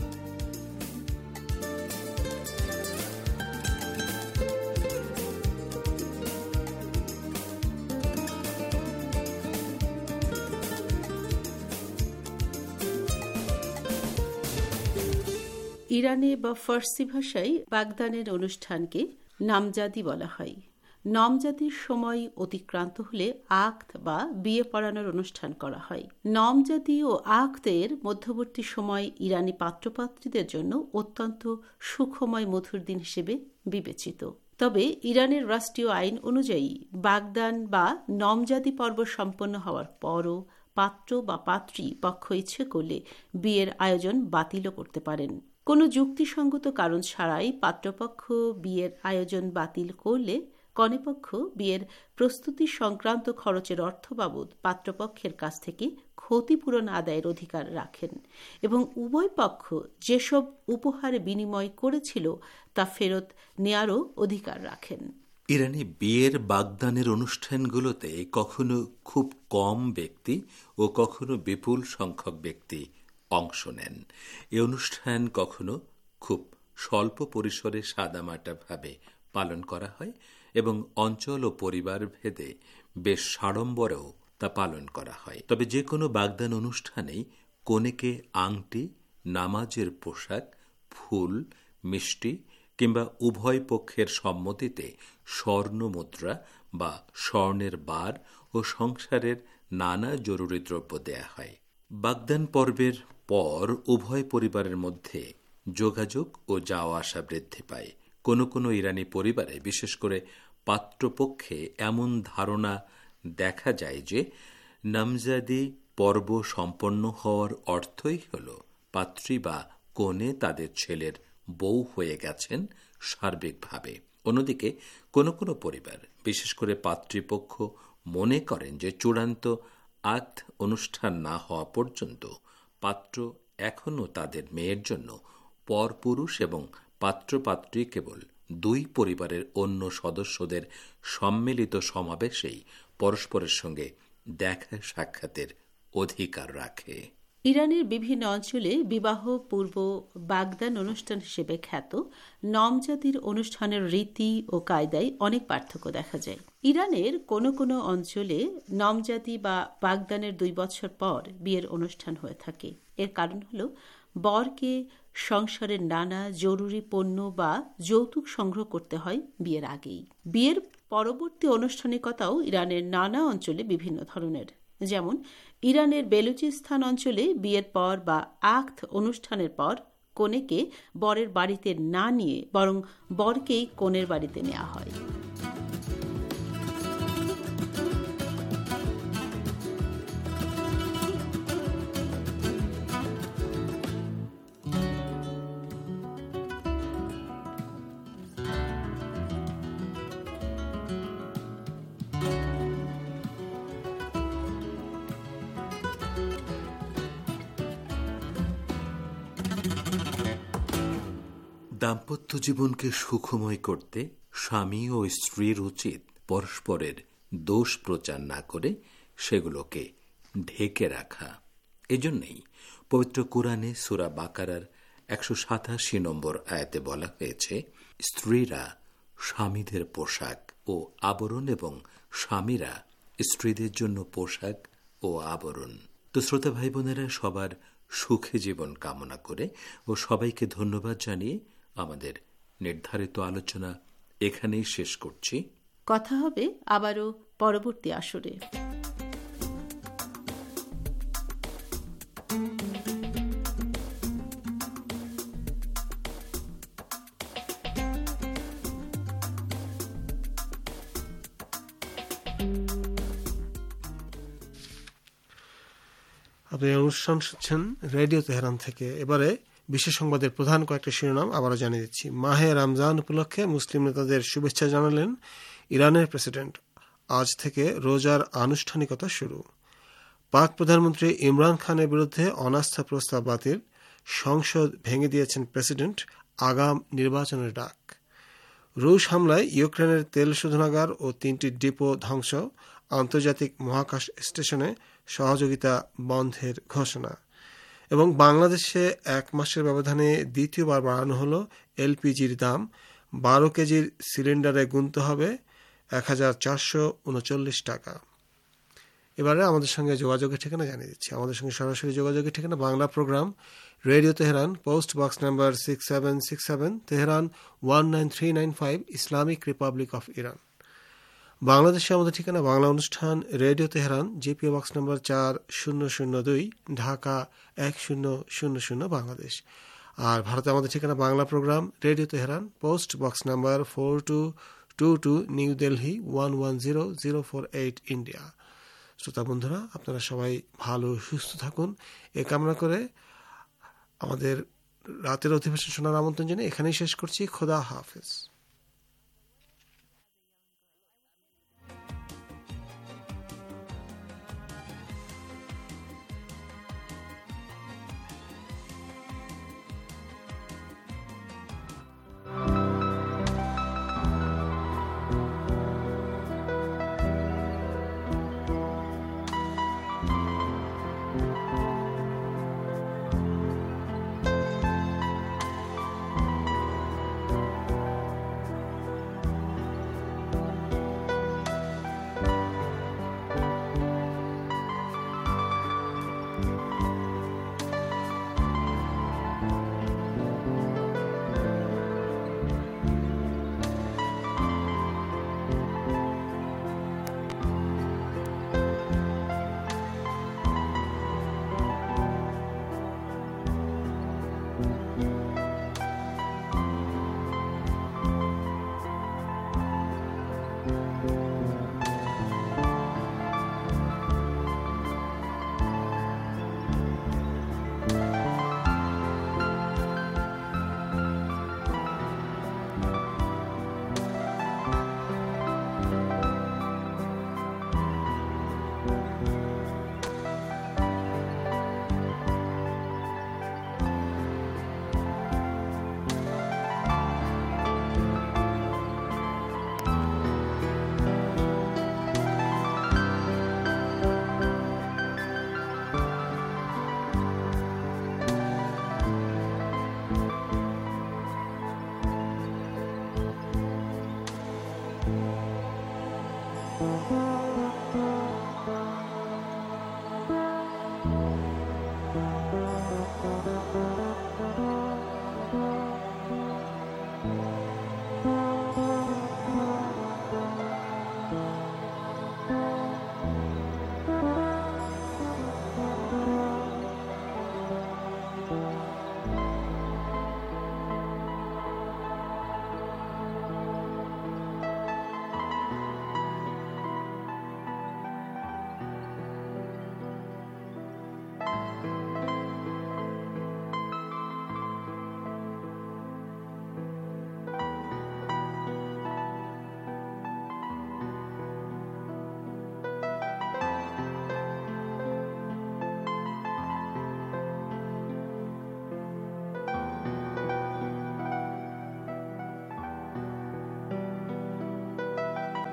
S9: ইরানে বা ফার্সি ভাষায় বাগদানের অনুষ্ঠানকে নামজাদি বলা হয়। নামজাদির সময় অতিক্রান্ত হলে আক্ত বা বিয়ে পড়ানোর অনুষ্ঠান করা হয়। নামজাদি ও আক্তের মধ্যবর্তী সময় ইরানি পাত্রপাত্রীদের জন্য অত্যন্ত সুখময় মধুর দিন হিসেবে বিবেচিত। তবে ইরানের রাষ্ট্রীয় আইন অনুযায়ী বাগদান বা নামজাদি পর্ব সম্পন্ন হওয়ার পরও পাত্র বা পাত্রী পক্ষ ইচ্ছে করলে বিয়ের আয়োজন বাতিলও করতে পারেন। কোনো যুক্তিসঙ্গত কারণ ছাড়াই পাত্রপক্ষ বিয়ের আয়োজন বাতিল করলে কনেপক্ষ বিয়ের প্রস্তুতি সংক্রান্ত খরচের অর্থ বাবদ পাত্রপক্ষের কাছ থেকে ক্ষতিপূরণ আদায়ের অধিকার রাখেন এবং উভয় পক্ষ যেসব উপহার বিনিময় করেছিল তা ফেরত নেয়ারও অধিকার রাখেন।
S5: ইরানি বিয়ের বাগদানের অনুষ্ঠানগুলোতে কখনো খুব কম ব্যক্তি ও কখনো বিপুল সংখ্যক ব্যক্তি অংশ নেন। এ অনুষ্ঠান কখনো খুব স্বল্প পরিসরে সাদামাটা ভাবে পালন করা হয় এবং অঞ্চল ও পরিবার ভেদে বেশ সাড়ম্বরেও তা পালন করা হয়। তবে যে কোনো বাগদান অনুষ্ঠানেই কনেকে আংটি, নামাজের পোশাক, ফুল, মিষ্টি কিংবা উভয় পক্ষের সম্মতিতে স্বর্ণ মুদ্রা বা স্বর্ণের বার ও সংসারের নানা জরুরি দ্রব্য দেয়া হয়। বাগদান পর্বের পর উভয় পরিবারের মধ্যে যোগাযোগ ও যাওয়া আসা বৃদ্ধি পায়। কোনো কোনো ইরানি পরিবারে, বিশেষ করে পাত্রপক্ষে, এমন ধারণা দেখা যায় যে নামজাদি পর্ব সম্পন্ন হওয়ার অর্থই হল পাত্রী বা কনে তাদের ছেলের বউ হয়ে গেছেন সার্বিকভাবে। অন্যদিকে কোনো কোনো পরিবার, বিশেষ করে পাত্রীপক্ষ, মনে করেন যে চূড়ান্ত আক্ত অনুষ্ঠান না হওয়া পর্যন্ত পাত্র এখনও তাদের মেয়ের জন্য পরপুরুষ এবং পাত্রপাত্রী কেবল দুই পরিবারের অন্য সদস্যদের সম্মিলিত সমাবেশেই পরস্পরের সঙ্গে দেখা সাক্ষাতের অধিকার রাখে।
S9: ইরানের বিভিন্ন অঞ্চলে বিবাহ পূর্ব বাগদান অনুষ্ঠান হিসেবে খ্যাত নামজাদির অনুষ্ঠানের রীতি ও কায়দায় অনেক পার্থক্য দেখা যায়। ইরানের কোনো কোনো অঞ্চলে নামজাদি বা বাগদানের দুই বছর পর বিয়ের অনুষ্ঠান হয়ে থাকে। এর কারণ হল বরকে সংসারের নানা জরুরি পণ্য বা যৌতুক সংগ্রহ করতে হয় বিয়ের আগেই। বিয়ের পরবর্তী আনুষ্ঠানিকতাও ইরানের নানা অঞ্চলে বিভিন্ন ধরনের। যেমন ইরানের বেলুচিস্তান অঞ্চলে বিয়ের পর বা আক্ত অনুষ্ঠানের পর কনেকে বরের বাড়িতে না নিয়ে বরং বরকেই কনের বাড়িতে নেওয়া হয়।
S5: দাম্পত্য জীবনকে সুখময় করতে স্বামী ও স্ত্রীর উচিত পরস্পরের দোষ প্রচার না করে সেগুলোকে ঢেকে রাখা। এজন্যই পবিত্র কোরআনে সূরা বাকারার একশো সাতাশি নম্বর আয়াতে বলা হয়েছে, স্ত্রীরা স্বামীদের পোশাক ও আবরণ এবং স্বামীরা স্ত্রীদের জন্য পোশাক ও আবরণ। তো শ্রোতা ভাই বোনেরা, সবার সুখে জীবন কামনা করে ও সবাইকে ধন্যবাদ জানিয়ে আমাদের নির্ধারিত আলোচনা এখানেই শেষ করছি।
S9: কথা হবে আবারও পরবর্তী আসরে।
S10: আপনি অনুষ্ঠান শুনছেন রেডিও তেহরান থেকে। এবারে বিশেষ সংবাদের প্রধান কয়েকটি শিরোনাম আবারও জানিয়ে দিচ্ছি। মাহে রমজান উপলক্ষে মুসলিম নেতাদের শুভেচ্ছা জানালেন ইরানের প্রেসিডেন্ট। আজ থেকে রোজার আনুষ্ঠানিকতা শুরু। পাক প্রধানমন্ত্রী ইমরান খানের বিরুদ্ধে অনাস্থা প্রস্তাব বাতিল। সংসদ ভেঙে দিয়েছেন প্রেসিডেন্ট। আগাম নির্বাচনের ডাক। রুশ হামলায় ইউক্রেনের তেল শোধনাগার ও তিনটি ডিপো ধ্বংস। আন্তর্জাতিক মহাকাশ স্টেশনে সহযোগিতা বন্ধের ঘোষণা। এবং বাংলাদেশে এক মাসের ব্যবধানে দ্বিতীয়বার বাড়ানো হলো এলপিজির দাম। বারো কেজির সিলিন্ডারে গুনতে হবে এক হাজার চারশো উনচল্লিশ টাকা। এবারে আমাদের সঙ্গে যোগাযোগের ঠিকানা জানিয়ে দিচ্ছি। আমাদের সঙ্গে সরাসরি যোগাযোগের ঠিকানা Bangla program, radio Tehran, post box number six seven six seven, Tehran one nine three nine five, Islamic republic of Iran. বাংলাদেশে আমাদের ঠিকানা বাংলা অনুষ্ঠান, radio Tehran, GPO box number চার শূন্য শূন্য দুই, ঢাকা এক শূন্য শূন্য শূন্য, বাংলাদেশ। আর ভারতে আমাদের ঠিকানা Bangla program, radio Tehran, post box number four two two two, New Delhi one one zero zero four eight, India. শ্রোতা বন্ধুরা, আপনারা সবাই ভালো সুস্থ থাকুন এ কামনা করে আমাদের রাতের অধিবেশন শোনার আমন্ত্রণ জানিয়ে এখানেই শেষ করছি। খোদা হাফেজ।
S14: Thank you.